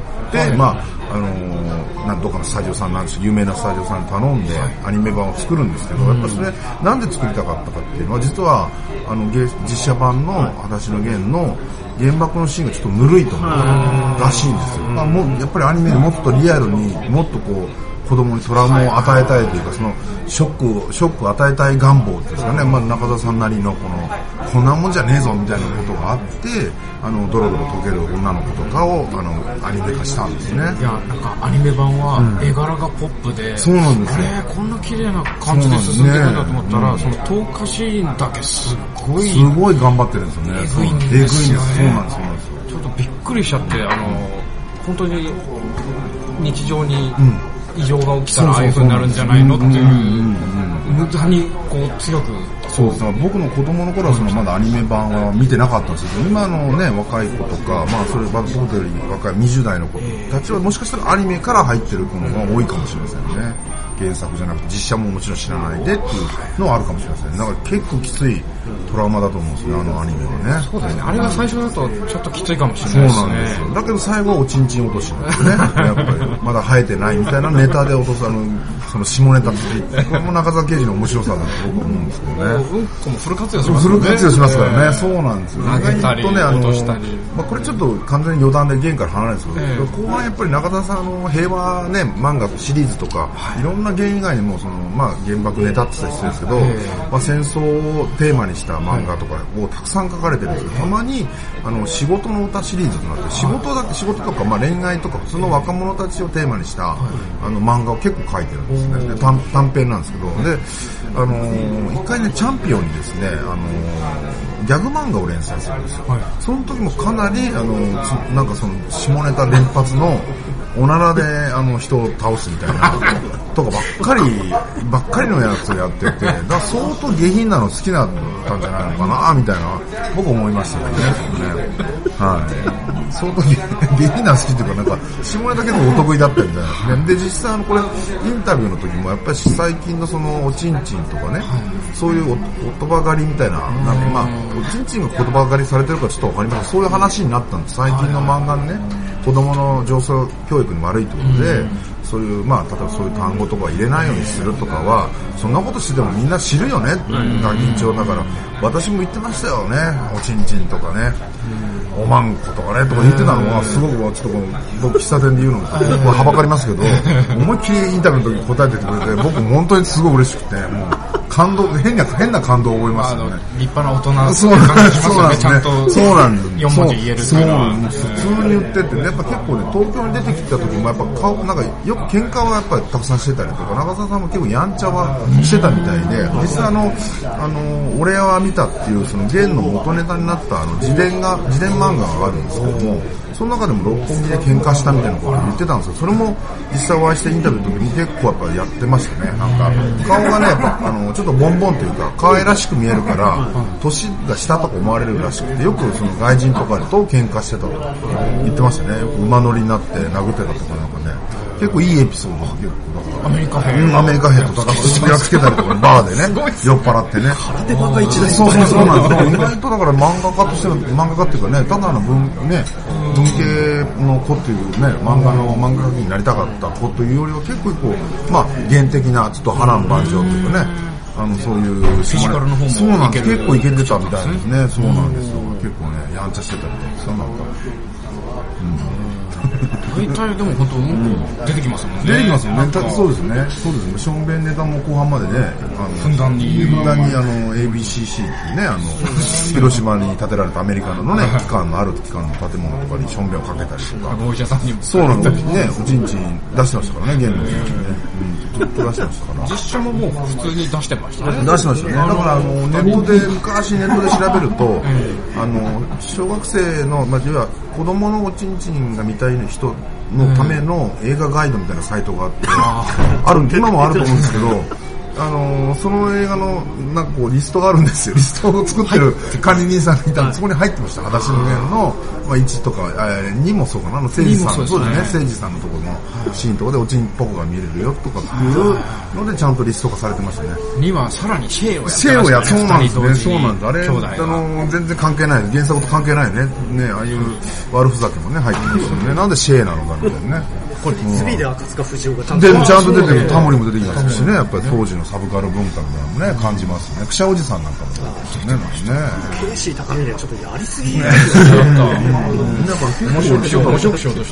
まあ、どっかのスタジオさんなんです有名なスタジオさんに頼んでアニメ版を作るんですけど、やっぱそれなんで作りたかったかっていうのは、実は実写版の裸足のゲームの原爆のシーンがちょっとぬるいと思うらしいんですよ。まあ、もうやっぱりアニメでもっとリアルにもっと子供にトラウマを与えたいというか、そのショックを与えたい願望ですかね。まあ、中田さんなりのこんなもんじゃねえぞみたいなことがあって、ドロドロ溶ける女の子とかをアニメ化したんですね。 いや、なんかアニメ版は絵柄がポップで、 そうなんですよ。 こんな綺麗な感じで進んでいくんだと思ったら、その投下シーンだけすごい頑張ってるんですよね。 えぐいんですよね。 そうなんですよ。 ちょっとびっくりしちゃって、本当に日常に異常が起きたらああいう風になるんじゃないのっていう、無駄に強く。 そうですね。僕の子供の頃はまだアニメ版は見てなかったんですけど、今のね、若い子とか、まあそれ僕より若い20代の子たちはもしかしたらアニメから入ってる子の方が多いかもしれませんね。原作じゃなくて実写ももちろん知らないでっていうのはあるかもしれません。だから結構きついトラウマだと思うんですね、アニメはね。 そうですね。あれが最初だとちょっときついかもしれないですね。 そうなんですよ。だけど最後はおちんちん落としなんですね。やっぱりまだ生えてないみたいなネタで落とすその下ネタってこれも中澤刑事の面白さだと僕は思うんですけどね。 うんこもフル活用しますね。フル活用しますからね。そうなんですよ。 投げたり落としたり。 まあこれちょっと完全に余談でゲームから離れるんですけど、後半やっぱり中澤さん平和ね漫画シリーズとかいろんな原因以外にもまあ原爆ネタって言ったら失礼ですけど、まあ戦争をテーマにした漫画とかをたくさん書かれてるんですけど、たまに仕事の歌シリーズとなって仕事とかまあ恋愛とか普通の若者たちをテーマにした漫画を結構書いてるんですね。短編なんですけど、で一回ねチャンピオンにですねギャグ漫画を連載するんですよ。その時もかなりなんかその下ネタ連発のおならで人を倒すみたいなとかばっかりのやつをやってて、だから相当下品なの好きだったんじゃないのかなみたいな僕思いましたけどね。はい。相当下品なの好きっていうかなんか下ネタ結構お得意だったみたいなですね。で実際これインタビューの時もやっぱり最近のそのおちんちんとかね、そういう言葉狩りみたいななんかまあおちんちんが言葉狩りされてるかちょっとわかりません。そういう話になったんです。最近の漫画にね、子供の上層教育に悪いってことで、そういうまあ例えばそういう単語とか入れないようにするとかはそんなことしててもみんな知るよね。ガキンチョだから私も言ってましたよね。おちんちんとかね、おまんことかねとか言ってたのはすごくちょっと僕喫茶店で言うのもはばかりますけど、思いっきりインタビューの時に答えててくれて僕本当にすごい嬉しくてもう変な感動を覚えましたね。 立派な大人そうなんですね。 ちゃんとそうなんです。 4文字言えるっていうのは。 普通に言ってて、やっぱ結構ね、東京に出てきた時もやっぱなんかよく喧嘩はやっぱりたくさんしてたりとか、長澤さんも結構やんちゃはしてたみたいで、実際俺は見たっていうそのゲンの元ネタになった自伝漫画があるんですけども、その中でも六本木で喧嘩したみたいなことを言ってたんですよ。それも実際お会いしてインタビューの時に結構やっぱやってましたね。なんか顔がねやっぱちょっとボンボンというか可愛らしく見えるから年が下とか思われるらしくて、よくその外人とかと喧嘩してたと言ってましたね。よく馬乗りになって殴ってたとかなんかね、結構いいエピソードが結構アメリカ兵と戦ってつけたりとかバーでね酔っ払ってね。 空手バカ一大そうなんです。意外とだから漫画家としての漫画家っていうかね、ただの文系の子っていうね、漫画家になりたかった子というよりは結構まあ原的なちょっと波乱万丈というかね、そういうフィジカルの方もそうなんです。結構イケてたみたいですね。そうなんですよ。結構ねやんちゃしてたみたいです。なんか大体でも本当出てきますもんね。 出てきますよね。そうですね。そうですね。ションベンネタも後半までね、 ふんだんに ABCC っていうね、広島に建てられたアメリカのね、ある機関の建物とかにションベンをかけたりとか。 お医者さんにも。 そうなんですね。おちんちん出してましたからね、現のね。ずっと出してましたから。 実写ももう普通に出してましたね。 出してましたね。だから昔ネットで調べると、小学生の、まあ、要は子供のおちんちんが見たい人のための映画ガイドみたいなサイトがあって、今もあると思うんですけど、その映画のなんかこうリストがあるんですよ。リストを作ってる管理人さんがいたんで、そこに入ってました。裸足の弦の、まあ、1とか、2もそうかな、誠司さん、そうですね、誠司さんのところのシーンとかでおちんぽこが見れるよとかっていうのでちゃんとリスト化されてましたね。 2はさらにシェーをやってましたね。 シェーをやってそうなんですね。そうなんです。あれ、 兄弟全然関係ない。原作と関係ないね。ああいう悪ふざけもね、入ってましたよね。なんでシェーなのかみたいなね。 これ、スピーで赤塚不二夫がちゃんと出てる。タモリも出てきますしね。やっぱり当時のサブカル文化みたいなのもね、感じますね。くしゃおじさんなんかもね。 ケイシー高見でちょっとやりすぎ。 面白くしようとしてる。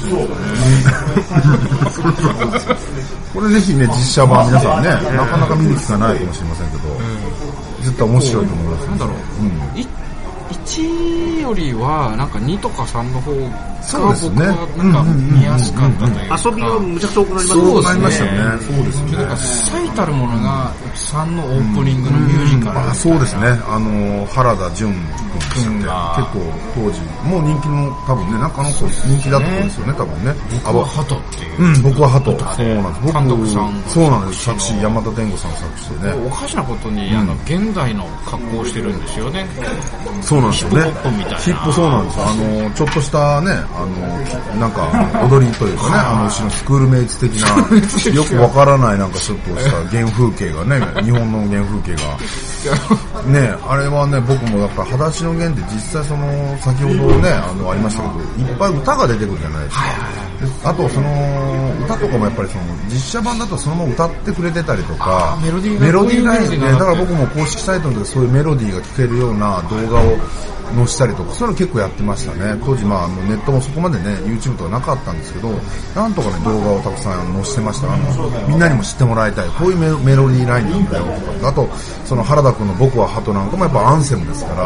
これぜひね、実写版皆さんね、なかなか見る機会ないかもしれませんけど、絶対面白いと思います。 なんだろう。1よりはなんか2とか3の方が僕はなんか見やすかったというか、 遊びがむちゃくちゃ多くなりましたね。 そうなりましたよね。そうですね。 なんか最たるものが3のオープニングのミュージカル。 そうですね。原田純君が結構当時もう人気の多分ね、なんか人気だったんですよね、多分ね。 僕は鳩っていう。 僕は鳩。そうなんです。 監督さん。 そうなんです。作詞山田天吾さん作詞でね。 おかしなことに現代の格好をしてるんですよね。 そうなんですよね。 ヒップホップみたいな。 ヒップそうなんですよ。ちょっとしたね、なんか踊りというかね、後ろスクールメイツ的な、よくわからないなんかちょっとした原風景がね、日本の原風景が。ね、あれはね、僕もやっぱ裸足の弦って実際その、先ほどね、ありましたけど、いっぱい歌が出てくるじゃないですか。あとその、歌とかもやっぱりその、実写版だとそのまま歌ってくれてたりとか、 メロディーラインで、だから僕も公式サイトの時そういうメロディーが聴けるような動画を載せたりとか、そういうの結構やってましたね。当時ネットもそこまでね、YouTube とかなかったんですけど、なんとかね、動画をたくさん載せてました。みんなにも知ってもらいたい。こういうメロディーラインなんだよとか、あと、その原田くんの僕は鳩なんかもやっぱアンセムですから、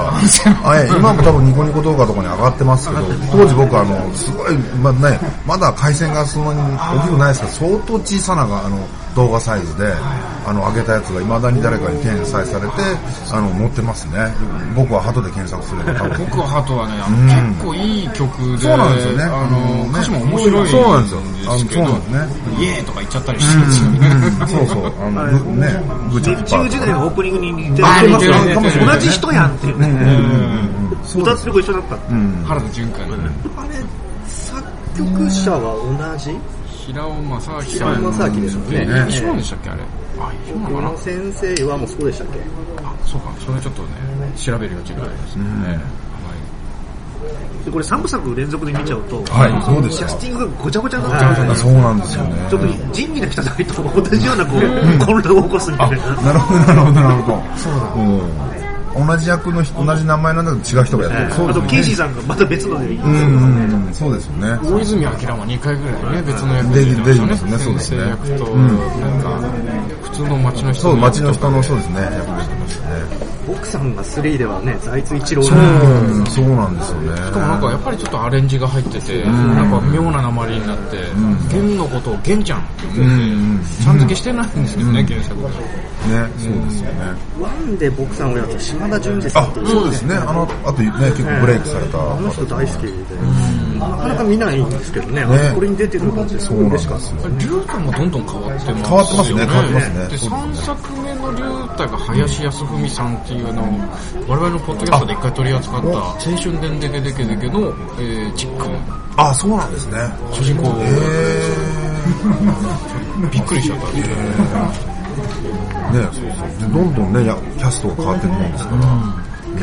今も多分ニコニコ動画とかに上がってますけど、当時僕すごい、まだ回線がそんなに大きくないですけど、相当小さな動画サイズで、上げたやつが未だに誰かに転載されて、載ってますね。僕は鳩で検索すれば多分。 僕は鳩はね、結構いい曲で、 そうなんですよね。 歌詞も面白いんですけど、 そうなんですよ。そうなんですね。 イエーとか言っちゃったりしてるんですよね。 そうそう。 日中時代のオープニングに似てますよね。同じ人やんっていうね。歌ってる子一緒だった。 原田純君。 あれ、作曲者は同じ？ 平尾正明平尾正明ですもんね。 一緒なんでしたっけあれ。一緒なのかな。 先生はもうそうでしたっけ？ そうか。それちょっとね、調べる余地がありますね。 でこれ3部作連続で見ちゃうと、 そうですキャスティングがごちゃごちゃになっちゃうじゃないですか。 そうなんですよね。 ちょっと仁義なき戦いと同じような混乱を起こすみたいな。 なるほど。そうだ。 同じ役の人、同じ名前なんだけど違う人がやってる。 あと、ケイシーさんがまた別のでいいそうですよね。 大泉明も2回ぐらいね、別の役で出てますね、そうですね。 先生役と、なんか、普通の街の人そう、街の人のそうですね、役で出てましたね。 奥さんが3ではね、財津一郎そうなんですよね。 しかもなんかやっぱりちょっとアレンジが入ってて、なんか妙な訛りになって、玄のことを玄ちゃんって呼んでて、ちゃん付けしてないんですよね、原作で。 ね、そうですよね。 1で僕さんをやった島田純二さんっていう。 そうですね、あとね、結構ブレイクされた。 あの人大好きで、なかなか見ないんですけどね、これに出てるのってすごい嬉しかった。 龍太もどんどん変わってますよね。 変わってますね、変わってますね。 で、3作目の龍太が林康文さんっていう我々のポッドキャストで一回取り扱った青春でんでけでけでけの、チック。 あ、そうなんですね。 主人公。びっくりしちゃったんですよね。 そう。どんどんね、キャストが変わっていくもんですから。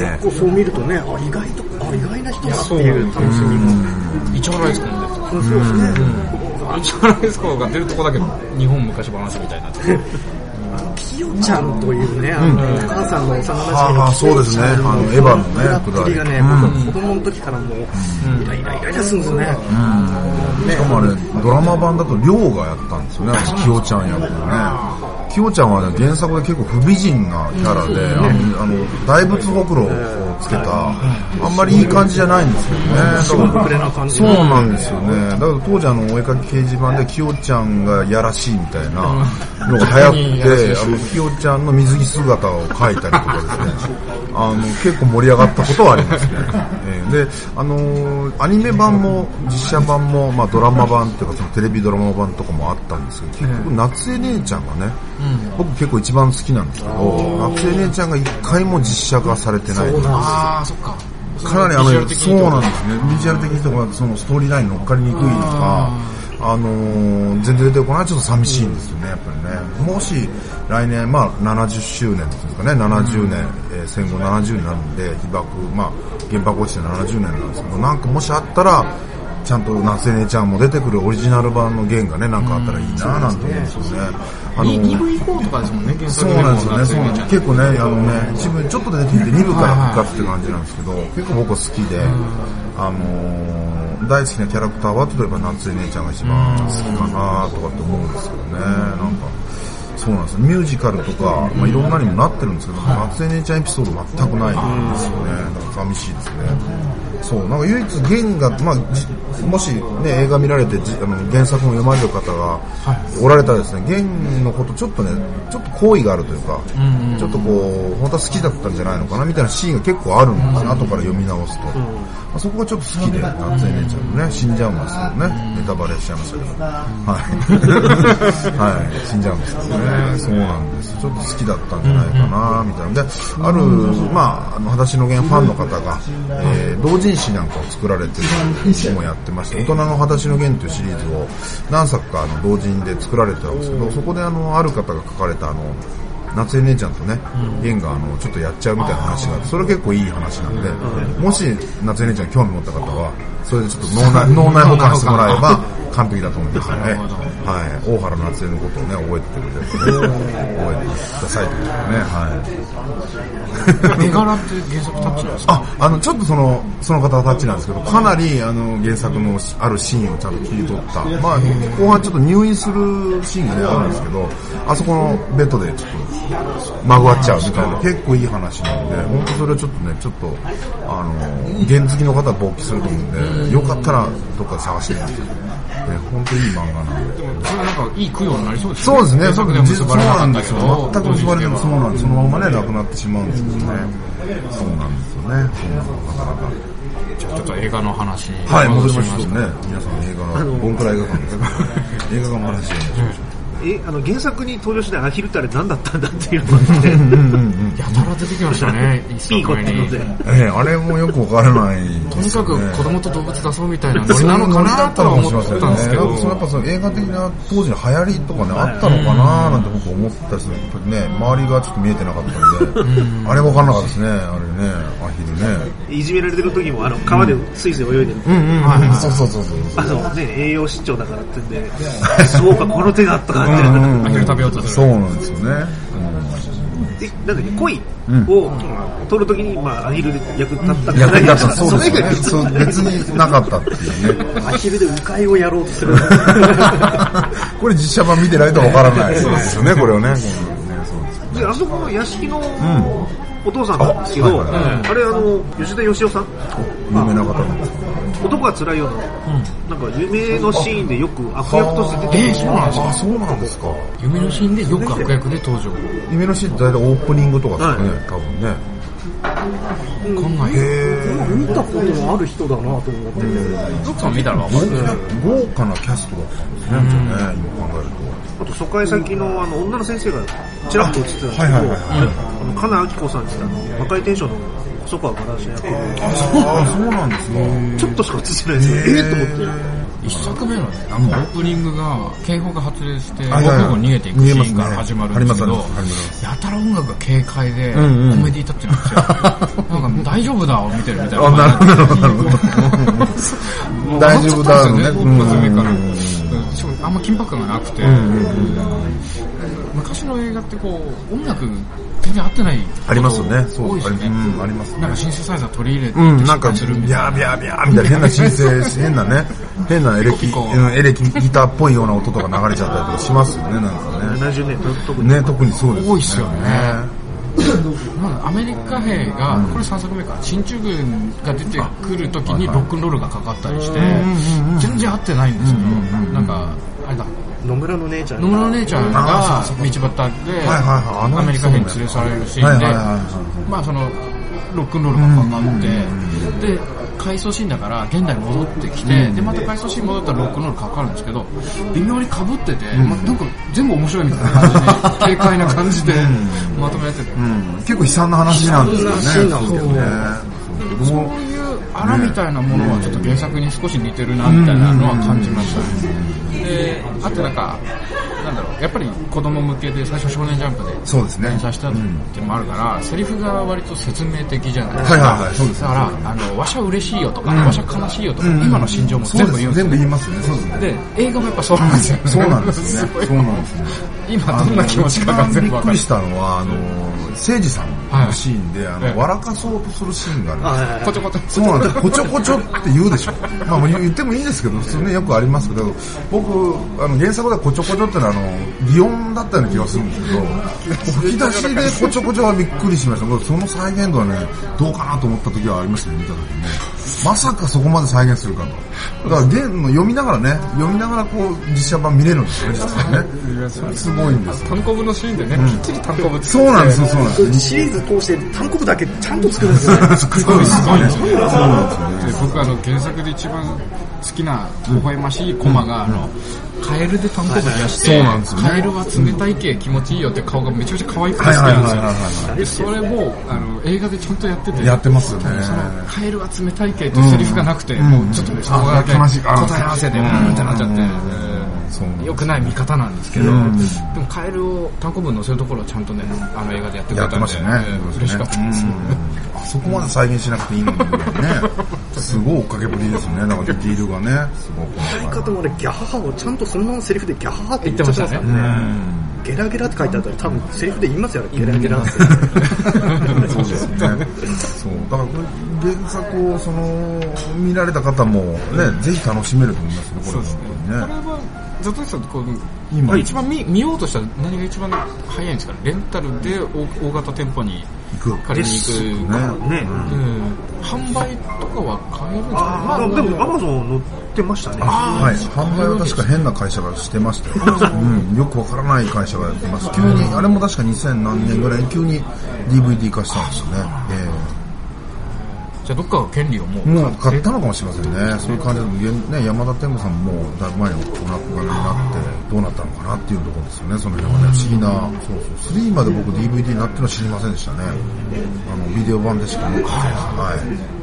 結構そう見るとね、意外な人だっていう楽しみも。 市原悦子も出てそうですね。 市原悦子が出るとこだけ日本昔話みたいになってる。 きよちゃんというね、お母さんの幼馴染のそうですね、エヴァのね、 くだりがね、僕子供の時からもうイライラするんですよね。 しかもあれ、ドラマ版だとリョウがやったんですよね、きよちゃん役のね。きよちゃんはね、原作で結構不美人なキャラで、大仏ほくろをつけた、あんまりいい感じじゃないんですよね。そうなんですよね。だから当時お絵かき掲示板できよちゃんがやらしいみたいなのが流行って、きよちゃんの水着姿を描いたりとかですね、結構盛り上がったことはありますね。で、アニメ版も実写版も、ドラマ版っていうかそのテレビドラマ版とかもあったんですけど、結局夏江姉ちゃんがね、僕結構一番好きなんですけど、夏江姉ちゃんが一回も実写化されてないんですよ。 ああ、そっか。 かなりそうなんですね。ビジュアル的にとか、そのストーリーラインに乗っかりにくいとか、全然出てこない、ちょっと寂しいんですよね、やっぱりね。もし来年、70周年ですかね、70年、戦後70年なんで、被爆、原爆落ちて70年なんですけど、なんかもしあったら、ちゃんと夏江姉ちゃんも出てくるオリジナル版の原がね、なんかあったらいいななんて思うんですよね。 2部以降とかですもんね、原作そうなんですよね。結構ね、一部ちょっと出てきて2部から復活って感じなんですけど、結構僕は好きで、大好きなキャラクターは例えば夏江姉ちゃんが一番好きかなとかって思うんですけどね。なんかそうなんですよ。ミュージカルとか、いろんなにもなってるんですけど、夏江姉ちゃんエピソード全くないんですよね。だから寂しいですね。そう、なんか唯一弦が、もしね、映画見られて原作も読まれる方がおられたらですね、弦のことちょっと好意があるというか、ちょっと本当は好きだったんじゃないのかなみたいなシーンが結構あるんですね、後から読み直すと。そこがちょっと好きで、夏江姉ちゃんもね、死んじゃうんですけどね、ネタバレしちゃいましたけど。はい。はい、死んじゃうんですけどね。そうなんです。ちょっと好きだったんじゃないかなみたいな。で、ある、裸足の弦ファンの方が、同人誌なんかを作られてるのもやってまして、大人の裸足の弦というシリーズを何作か同人で作られてたんですけど、そこである方が書かれた夏江姉ちゃんとね、弦がちょっとやっちゃうみたいな話があって、それ結構いい話なんで、もし夏江姉ちゃん興味持った方は、それでちょっと脳内保管してもらえば完璧だと思うんですよね。はい。大原夏江のことをね、覚えてくださいというね。はい。 絵柄って原作タッチなんですか？ ちょっとその方はタッチなんですけど、かなり原作のあるシーンをちゃんと切り取った。後半ちょっと入院するシーンがね、あるんですけど、あそこのベッドでちょっとまぐわっちゃうみたいな、結構いい話なので、本当それはちょっと原好きの方は勃起すると思うんで、よかったらどっかで探してみて。本当にいい漫画なんで。 それはなんかいい供養になりそうですね。そうですね。 原作でも結ばれなかったけど。 全く結ばれてもそうなんです。そのままね、なくなってしまうんですけどね。そうなんですよね。なかなか。 じゃあちょっと映画の話にはい、戻りましょうね。皆さん映画の、ボンクラ映画館です映画館の話をしましょう。 原作に登場してアヒルってあれ何だったんだっていうのがあって、 やたら出てきましたね、 ピーコってので。 あれもよくわからない。 とにかく子供と動物出そうみたいなノリなのかなとは思ってたんですけど、 やっぱその映画的な当時の流行りとかね、あったのかななんて僕思ったりする。ね、周りがちょっと見えてなかったんで、あれわかんなかったですね、あれね、アヒルね。 いじめられてる時も川でスイスイ泳いでる。 そう。 栄養失調だからってんで、そうか、この手があったかって。 アヒル食べようとする。 そうなんですよね。 っなんだっけ、恋を取るときに、アヒルで役立った役立った、そうですね。別になかったっていうね。 アヒルで鵜飼いをやろうとする。 これ実写版見てないとわからないですよね、これをね。 で、あそこの屋敷のお父さんなんですけど、あれ吉田義雄さん有名な方なんですか。 男が辛いような、なんか夢のシーンでよく悪役として出てくる。 そうなんですか。 そうなんですか。 夢のシーンでよく悪役で登場。 夢のシーンって大体オープニングとかですかね、多分ね。 考え見たことのある人だなと思ってて。 ロックさん見たらわかる。 豪華なキャストだったんですね、今考えると。 あと、疎開先の女の先生がちらっと映ってたんですけど、金明子さんって赤いテンションの細川ガラシ役で。 そうなんですね。 ちょっとしか映ってないですよ。と思って。 一作目のね、オープニングが警報が発令して僕が逃げていくシーンから始まるんですけど、やたら音楽が軽快でコメディタッチなんですよ。なんか大丈夫だを見てるみたいな。 なるほど。大丈夫だのね。 あんま緊迫感がなくて、昔の映画ってこう音楽全然合ってないありますよね。 多いですよね。 ありますね。 なんかシンセサイザー取り入れてなんかビャービャービャーみたいな変なシンセ変なエレキギターっぽいような音とか流れちゃったりとかしますよね、なんかね。 70年特にそうです。 多いですよね。アメリカ兵が、これ3作目か、進駐軍が出てくるときにロックンロールがかかったりして、全然合ってないんですけど、なんか、あれだ。 野村の姉ちゃんが道端でアメリカ兵に連れ去られるシーンで、そのロックンロールがかかって、で、回想シーンだから現代に戻ってきて、でまた回想シーン戻ったらロックンロールかかるんですけど、微妙に被ってて、なんか全部面白いみたいな感じで軽快な感じでまとめてて、 結構悲惨な話なんですよね。 そういうあらみたいなものはちょっと原作に少し似てるなみたいなのは感じましたね。で、あとなんかなんだろう、やっぱり子供向けで最初少年ジャンプで連載したっていうのもあるから、セリフが割と説明的じゃないですか。だからわしゃ嬉しいよとか、わしゃ悲しいよとか、今の心情も全部言うんですよ。 全部言いますね。 で、映画もやっぱそうなんですよね。 そうなんですね。そうなんですね。 今どんな気持ちかが全部わかる。 びっくりしたのは誠司さんのシーンで笑かそうとするシーンがあるんです。 こちょこちょ。 そうなんです。こちょこちょって言うでしょ。まあ言ってもいいんですけど、普通ねよくありますけど、僕原作ではこちょこちょってのは擬音だったような気がするんですけど、吹き出しでこちょこちょはびっくりしました。その再現度はねどうかなと思った時はありましたね、見た時にね。まさかそこまで再現するかと。だから読みながらこう実写版見れるんですよね、実はね。すごいんです。 単行部のシーンでね、きっちり単行部そうなんですよ、そうなんです。 シリーズ通して単行部だけちゃんと作るんですよね。 すごいですよね。僕原作で一番好きな微笑ましいコマがカエルで単行部出して、カエルは冷たい系気持ちいいよって顔がめちゃめちゃ可愛くて好きなんですよ。でそれも映画でちゃんとやってて、 やってますよね。 そのカエルは冷たい系ってセリフがなくて、もうちょっとねそこだけ答え合わせでってなっちゃって。良くない見方なんですけど、でもカエルを単行部に載せるところはちゃんとね映画でやってくれたんで、 ましたね。 嬉しかったです。 あそこまで再現しなくていいのにね。すごい追っかけぶりですね。なんかディティールがね、すごく。 相方もねギャハハをちゃんとそのままセリフでギャハハって言ってましたね。ゲラゲラって書いてあったら多分セリフで言いますよね。ゲラゲラって。 そうですね。そうだからこれ原作を見られた方もねぜひ楽しめると思いますね。これですね。 これはザトシさんと今一番見ようとしたら何が一番早いんですかね。レンタルで大型店舗に借りに行くね。販売とかは買えるんですか。 でもアマゾン載ってましたね。 はい。販売は確か変な会社がしてましたよ。よくわからない会社がやってます。急にあれも確か2000何年ぐらいに急に DVD 化したんですよね。 じゃあどっかが権利をもう買ったのかもしれませんね。そういう感じで、ね、山田天馬さんもだいぶ前にお亡くなりになってどうなったのかなっていうところですよね。その辺はね、不思議な。そう3まで僕 DVD になってるの知りませんでしたね。ビデオ版でしか持ってないです。はい。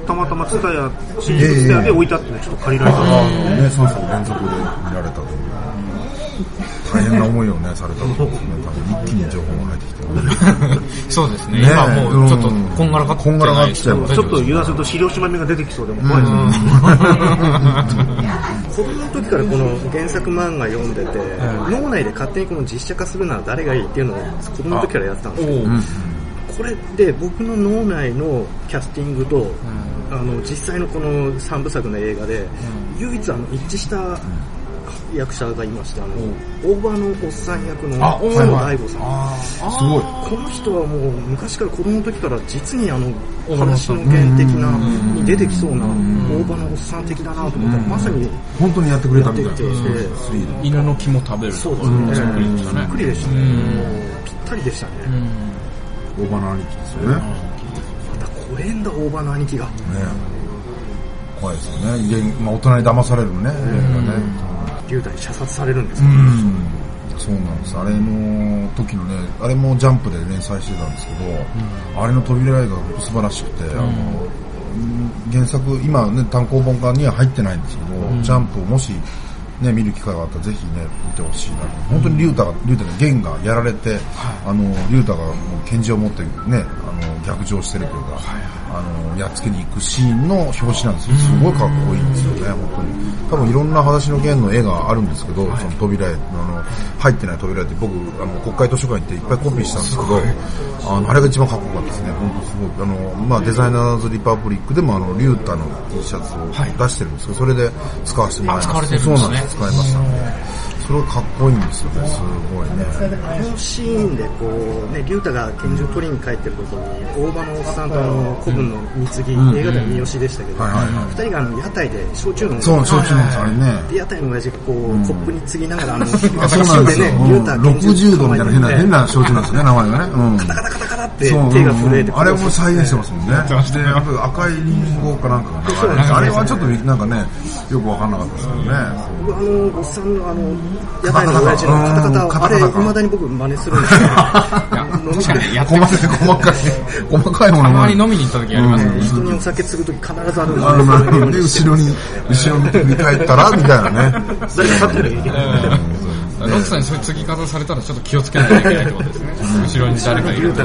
たまたまツタヤ新宿ツタヤで置いてあってちょっと借りられたね。そう連続で見られたという。大変な思いをねされたと思うんですね。多分一気に情報が入ってきてそうですね。今もうちょっとこんがらがってきちゃいます。 ちょっと油断すると資料島目が出てきそうでも怖いですね。 子供の時からこの原作漫画読んでて、脳内で勝手にこの実写化するなら誰がいいっていうのを子供の時からやってたんですけど、 これで僕の脳内のキャスティングと、実際のこの3部作の映画で、唯一一致した役者がいまして、大場のおっさん役の大野大吾さん。すごい。この人はもう昔から子供の時から実に裸足の弦的なに出てきそうな大場のおっさん的だなと思ったら、まさに本当にやってくれたみたいな。 犬の肝食べる。 そうですね。びっくりでしたね。ぴったりでしたね。 大場の兄貴ですよね。 またこれんだ大場の兄貴が。 怖いですよね。大人に騙されるね。 龍太に射殺されるんですよ。 そうなんです。あれの時のね、あれもジャンプで連載してたんですけど、あれの扉絵が本当素晴らしくて、原作、今ね、単行本化には入ってないんですけど、ジャンプをもし、ね、見る機会があったらぜひね、見てほしいな。本当に龍太の弦がやられて、龍太がもう拳銃を持ってね、逆上してるというか、やっつけに行くシーンの表紙なんですよ。すごいかっこいいんですよね、本当に。多分いろんな裸足の弦の絵があるんですけど、その扉絵、入ってない扉絵って僕、国会図書館行っていっぱいコピーしたんですけど、あれが一番かっこよかったですね。本当すごい。デザイナーズリパブリックでも龍太の T シャツを出してるんですけど、それで使わせてもらいました。 使われてるんですね。 そうなんです。使いましたね。それがかっこいいんですよね、すごいね。 このシーンでこう、ね、龍太が拳銃取りに帰ってるところに、大場のおっさんと古文の貢ぎ、映画では三好でしたけど、二人が屋台で焼酎飲んで、 そう、焼酎飲んであれね。 で、屋台の親父がこう、コップに継ぎながら、 そうなんですよ。60度みたいな変な焼酎なんですよね、名前がね。 カタカタカタカタって手が震えて、 あれも再現してますもんね。で、あと赤いリンゴかなんかが、あれはちょっとなんかね、よくわかんなかったですけどね。 おっさんの屋台の親父のカタカタ、あれ、未だに僕真似するんですけど、 細かいものたまに飲みに行った時ありますね。 人にお酒継ぐ時必ずあるんで、 後ろに振り返ったら、みたいなね。 誰か立ってる。 ロックさんにそういう継ぎ方されたらちょっと気をつけないといけないってことですね。後ろに誰かいる。 そう。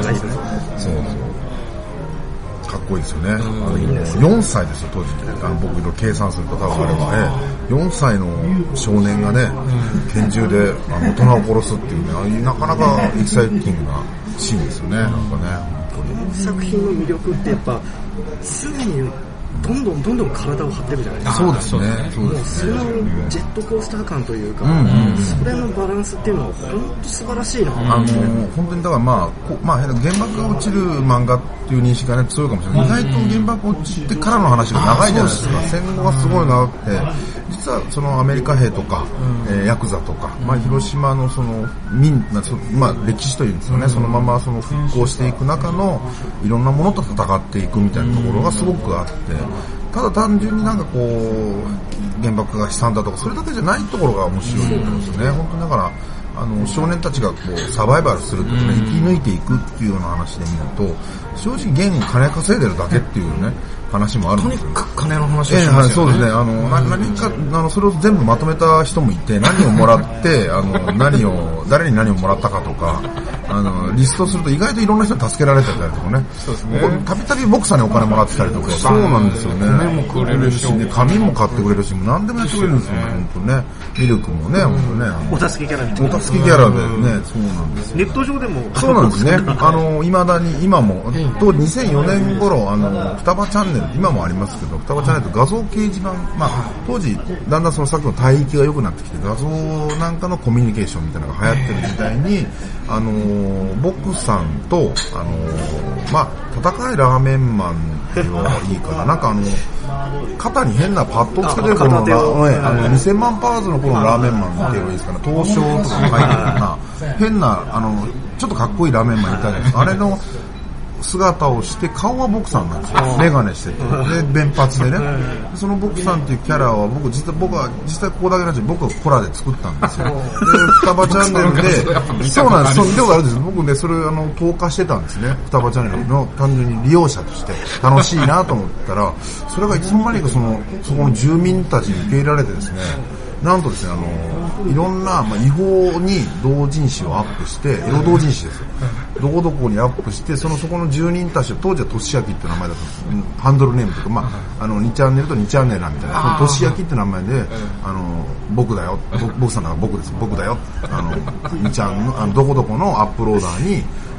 かっこいいですよね。4歳ですよ、当時。僕いろいろ計算すると多分あれは4歳の少年がね、拳銃で大人を殺すっていうね、なかなかエキサイティングなシーンですよね、なんかね、本当に。 作品の魅力ってやっぱ、すぐにどんどん体を張ってるじゃないですか。 そうですね。 もうそのジェットコースター感というか、それのバランスっていうのは本当素晴らしいな。 本当にだから原爆が落ちる漫画っていう認識がね強いかもしれない。意外と原爆落ちてからの話が長いじゃないですか。戦後がすごい長くて、実はそのアメリカ兵とか、ヤクザとか、広島のその歴史というんですよね。そのままその復興していく中のいろんなものと戦っていくみたいなところがすごくあって。ただ単純になんかこう原爆が悲惨だとかそれだけじゃないところが面白いんですよね。本当にだから少年たちがこうサバイバルするとかね、生き抜いていくっていうような話で見ると正直現に金稼いでるだけっていうね話もあるんですよ。 とにかく金の話をしますよね。 そうですね。何かそれを全部まとめた人もいて、何をもらって誰に何をもらったかとかリストすると意外といろんな人に助けられてたりとかね。そうですね。たびたびボクサーにお金もらってたりとか。そうなんですよね。 米もくれるしね、 紙も買ってくれるし、何でもやってくれるんですよね。本当ね。ミルクもね、本当ね。 お助けキャラみたいな。 お助けキャラでね、そうなんですよ。 ネット上でも。 そうなんですね。未だに今も当時2004年頃双葉チャンネル今もありますけど、双葉チャンネルと画像掲示板、当時だんだんそのさっきの帯域が良くなってきて画像なんかのコミュニケーションみたいなのが流行ってる時代にボクさんと戦いラーメンマンっていうのはいいかな、なんか肩に変なパッドをつけてる頃の2000万パワーズの頃のラーメンマンって言えばいいですかね、東証とか書いてるような変なちょっとかっこいいラーメンマンいたじゃないですか。あれの姿をして顔はボクさんなんですよ。メガネしててで弁髪でね、そのボクさんっていうキャラは僕は実際ここだけなんですよ。僕はコラで作ったんですよ。で双葉チャンネルでそうなんです。でもあれです。僕ねそれ投下してたんですね。双葉チャンネルの単純に利用者として楽しいなと思ったらそれがいつの間にかそこの住民たちに受け入れられてですね、なんとですねいろんな、違法に同人誌をアップしてエロ同人誌ですよ。どこどこにアップしてそこの住人たちは当時はとしあきって名前だったんです。ハンドルネームとか2チャンネルと2チャンネルみたいなとしあきって名前で僕だよ僕さんだから僕です僕だよ2ちゃんのどこどこのアップローダーに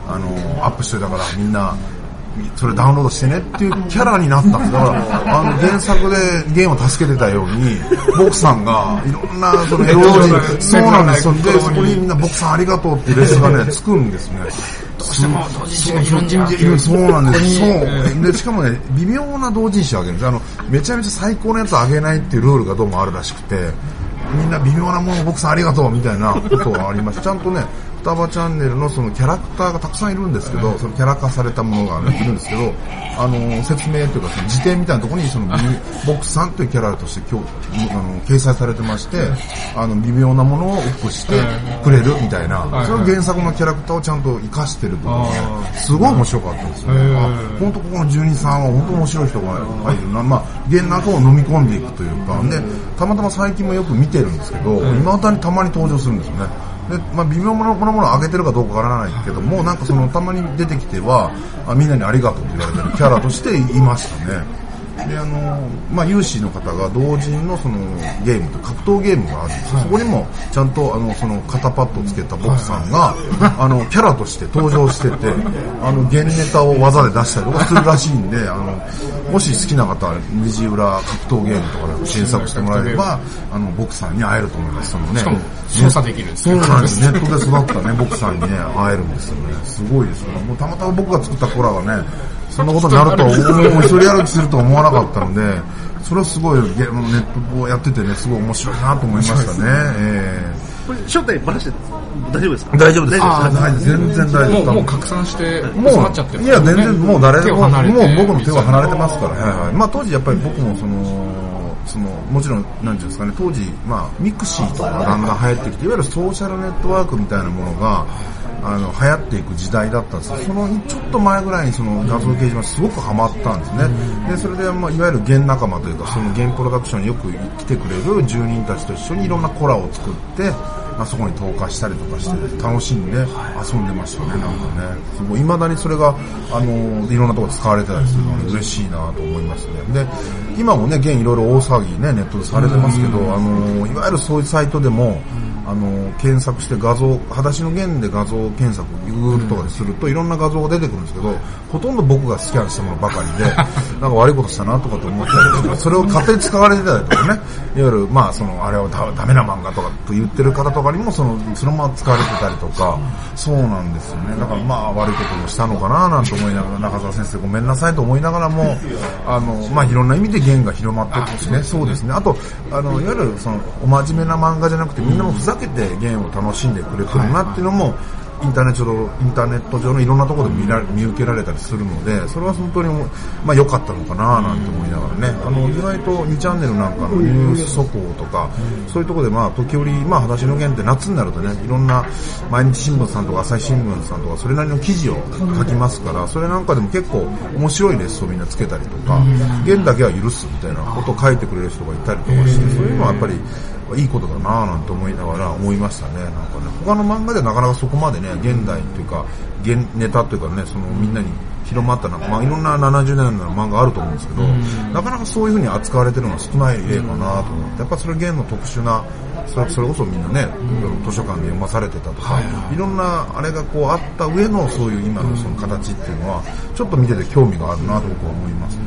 アップしてたからみんなそれダウンロードしてねっていうキャラになったんです。だから原作でゲームを助けてたようにボクさんがいろんなその同時そうなんです。でそこにみんなボクさんありがとうっていうレスがねつくんですね。 どうしても同人誌が日本人でいる。 そうなんです。そうでしかもね微妙な同人誌をあげるんです。めちゃめちゃ最高のやつをあげないっていうルールがどうもあるらしくて、みんな微妙なものをボクさんありがとうみたいなことがありました。ちゃんとね双葉チャンネルのそのキャラクターがたくさんいるんですけど、そのキャラ化されたものが、ね、いるんですけど、説明というかその辞典みたいなところにそのボクさんというキャラとして掲載されてまして、微妙なものをアップしてくれるみたいな、その原作のキャラクターをちゃんと活かしてるとか、すごい面白かったですよね。本当ここの住人さんは本当面白い人がいるな、まあ原中を飲み込んでいくというか、でたまたま最近もよく見てるんですけど、未だにたまに登場するんですよね。でまあ、微妙なものを上げてるかどうかわからないけども、なんかそのたまに出てきてはみんなにありがとうと言われてるキャラとしていましたね。でまあ、有志の方が同人のそのゲームと格闘ゲームがあるんですよ。そこにもちゃんとその肩パッドをつけたボクさんがキャラとして登場してて現ネタを技で出したりとかするらしいんでもし好きな方は虹浦格闘ゲームとかで検索してもらえればボクさんに会えると思います。そのね、 しかも操作できるんですよ。 そうなんです。ネットで育ったねボクさんにね会えるんですよね。すごいですから、もうたまたま僕が作ったコラがねそんなことになるとは一人歩きするとは思わなかったので、それはすごいネットをやっててねすごい面白いなと思いましたね。 これ正体バラして大丈夫ですか？ 大丈夫です。全然大丈夫です。 もう拡散して収まっちゃってる、ね。 いや全然もう誰でももう僕の手は離れてますから。 はいはい。 まあ当時やっぱり僕もそのもちろんなんていうんですかね、当時まあミクシーとかがだんだん流行ってきて、いわゆるソーシャルネットワークみたいなものが流行っていく時代だったんですけど、そのちょっと前ぐらいにその画像掲示板すごくハマったんですね。でそれでまあいわゆる現仲間というかその現プロダクションによく来てくれる住人たちと一緒にいろんなコラを作って、まあ、そこに投下したりとかして楽しんで遊んでましたよね。なんかねすごい未だにそれがいろんなところで使われてたりするので嬉しいなと思いますね。で今もね現いろいろ大騒ぎねネットでされてますけど、いわゆるそういうサイトでも検索して裸足の弦で画像検索 Google とかでするといろんな画像が出てくるんですけど、ほとんど僕がスキャンしたものばかりでなんか悪いことしたなとかと思ったりとか、それを勝手に使われてたりとかね、いわゆるまああれはダメな漫画とかと言ってる方とかにもそのまま使われてたりとか、そうなんですよね。だからまあ悪いこともしたのかななんて思いながら、中澤先生ごめんなさいと思いながらもまあいろんな意味で弦が広まってるしね。そうですね。あといわゆるそのお真面目な漫画じゃなくてみんなもふざけてゲームを楽しんでくれてるなっていうのもインターネット上のいろんなところで見受けられたりするので、それは本当にまあ良かったのかななんて思いながらね、意外と2チャンネルなんかのニュース速報とかそういうところでまあ時折まあ裸足の弦って夏になるとねいろんな毎日新聞さんとか朝日新聞さんとかそれなりの記事を書きますから、それなんかでも結構面白いレスをみんなつけたりとか、弦だけは許すみたいなことを書いてくれる人がいたりとかして、そういうのはやっぱりいいことだなぁなんて思いながら思いましたね。なんかね他の漫画でなかなかそこまでね現代というか現ネタというかねそのみんなに広まったなんか、まあ、いろんな70年の漫画あると思うんですけど、なかなかそういう風に扱われてるのが少ない例かなと思って、やっぱそれ現の特殊なそれこそみんなね図書館で読まされてたとか、いろんなあれがこうあった上のそういう今のその形っていうのはちょっと見てて興味があるなと僕は思いますね。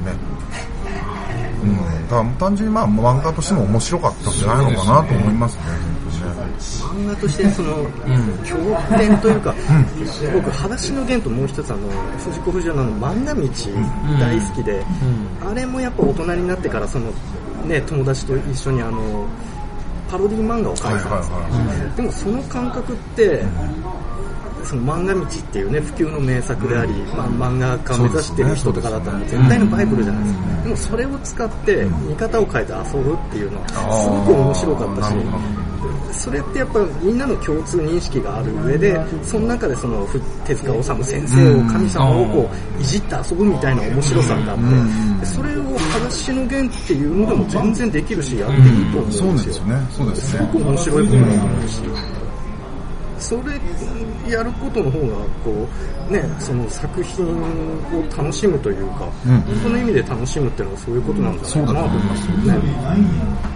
単純にまあ漫画としても面白かったんじゃないのかなと思いますね。 漫画としてその経典というか、僕裸足の弦ともう一つ藤子不二雄の漫画道大好きで、あれもやっぱ大人になってからそのね友達と一緒にパロディ漫画を描いたんですよ。でもその感覚ってその漫画道っていうね普及の名作であり、まあ、漫画家を目指してる人とかだったら絶対のバイブルじゃないですか。でもそれを使って見方を変えて遊ぶっていうのはすごく面白かったし、それってやっぱみんなの共通認識がある上で、その中でその手塚治虫先生を神様をこういじって遊ぶみたいな面白さがあって、それを裸足の弦っていうのでも全然できるしやっていいと思うんですよ。 そうですよね。そうですね。 すごく面白いことだと思うし、それやることの方がこうねその作品を楽しむというか、本当の意味で楽しむっていうのはそういうことなんだろうなと思いますよね。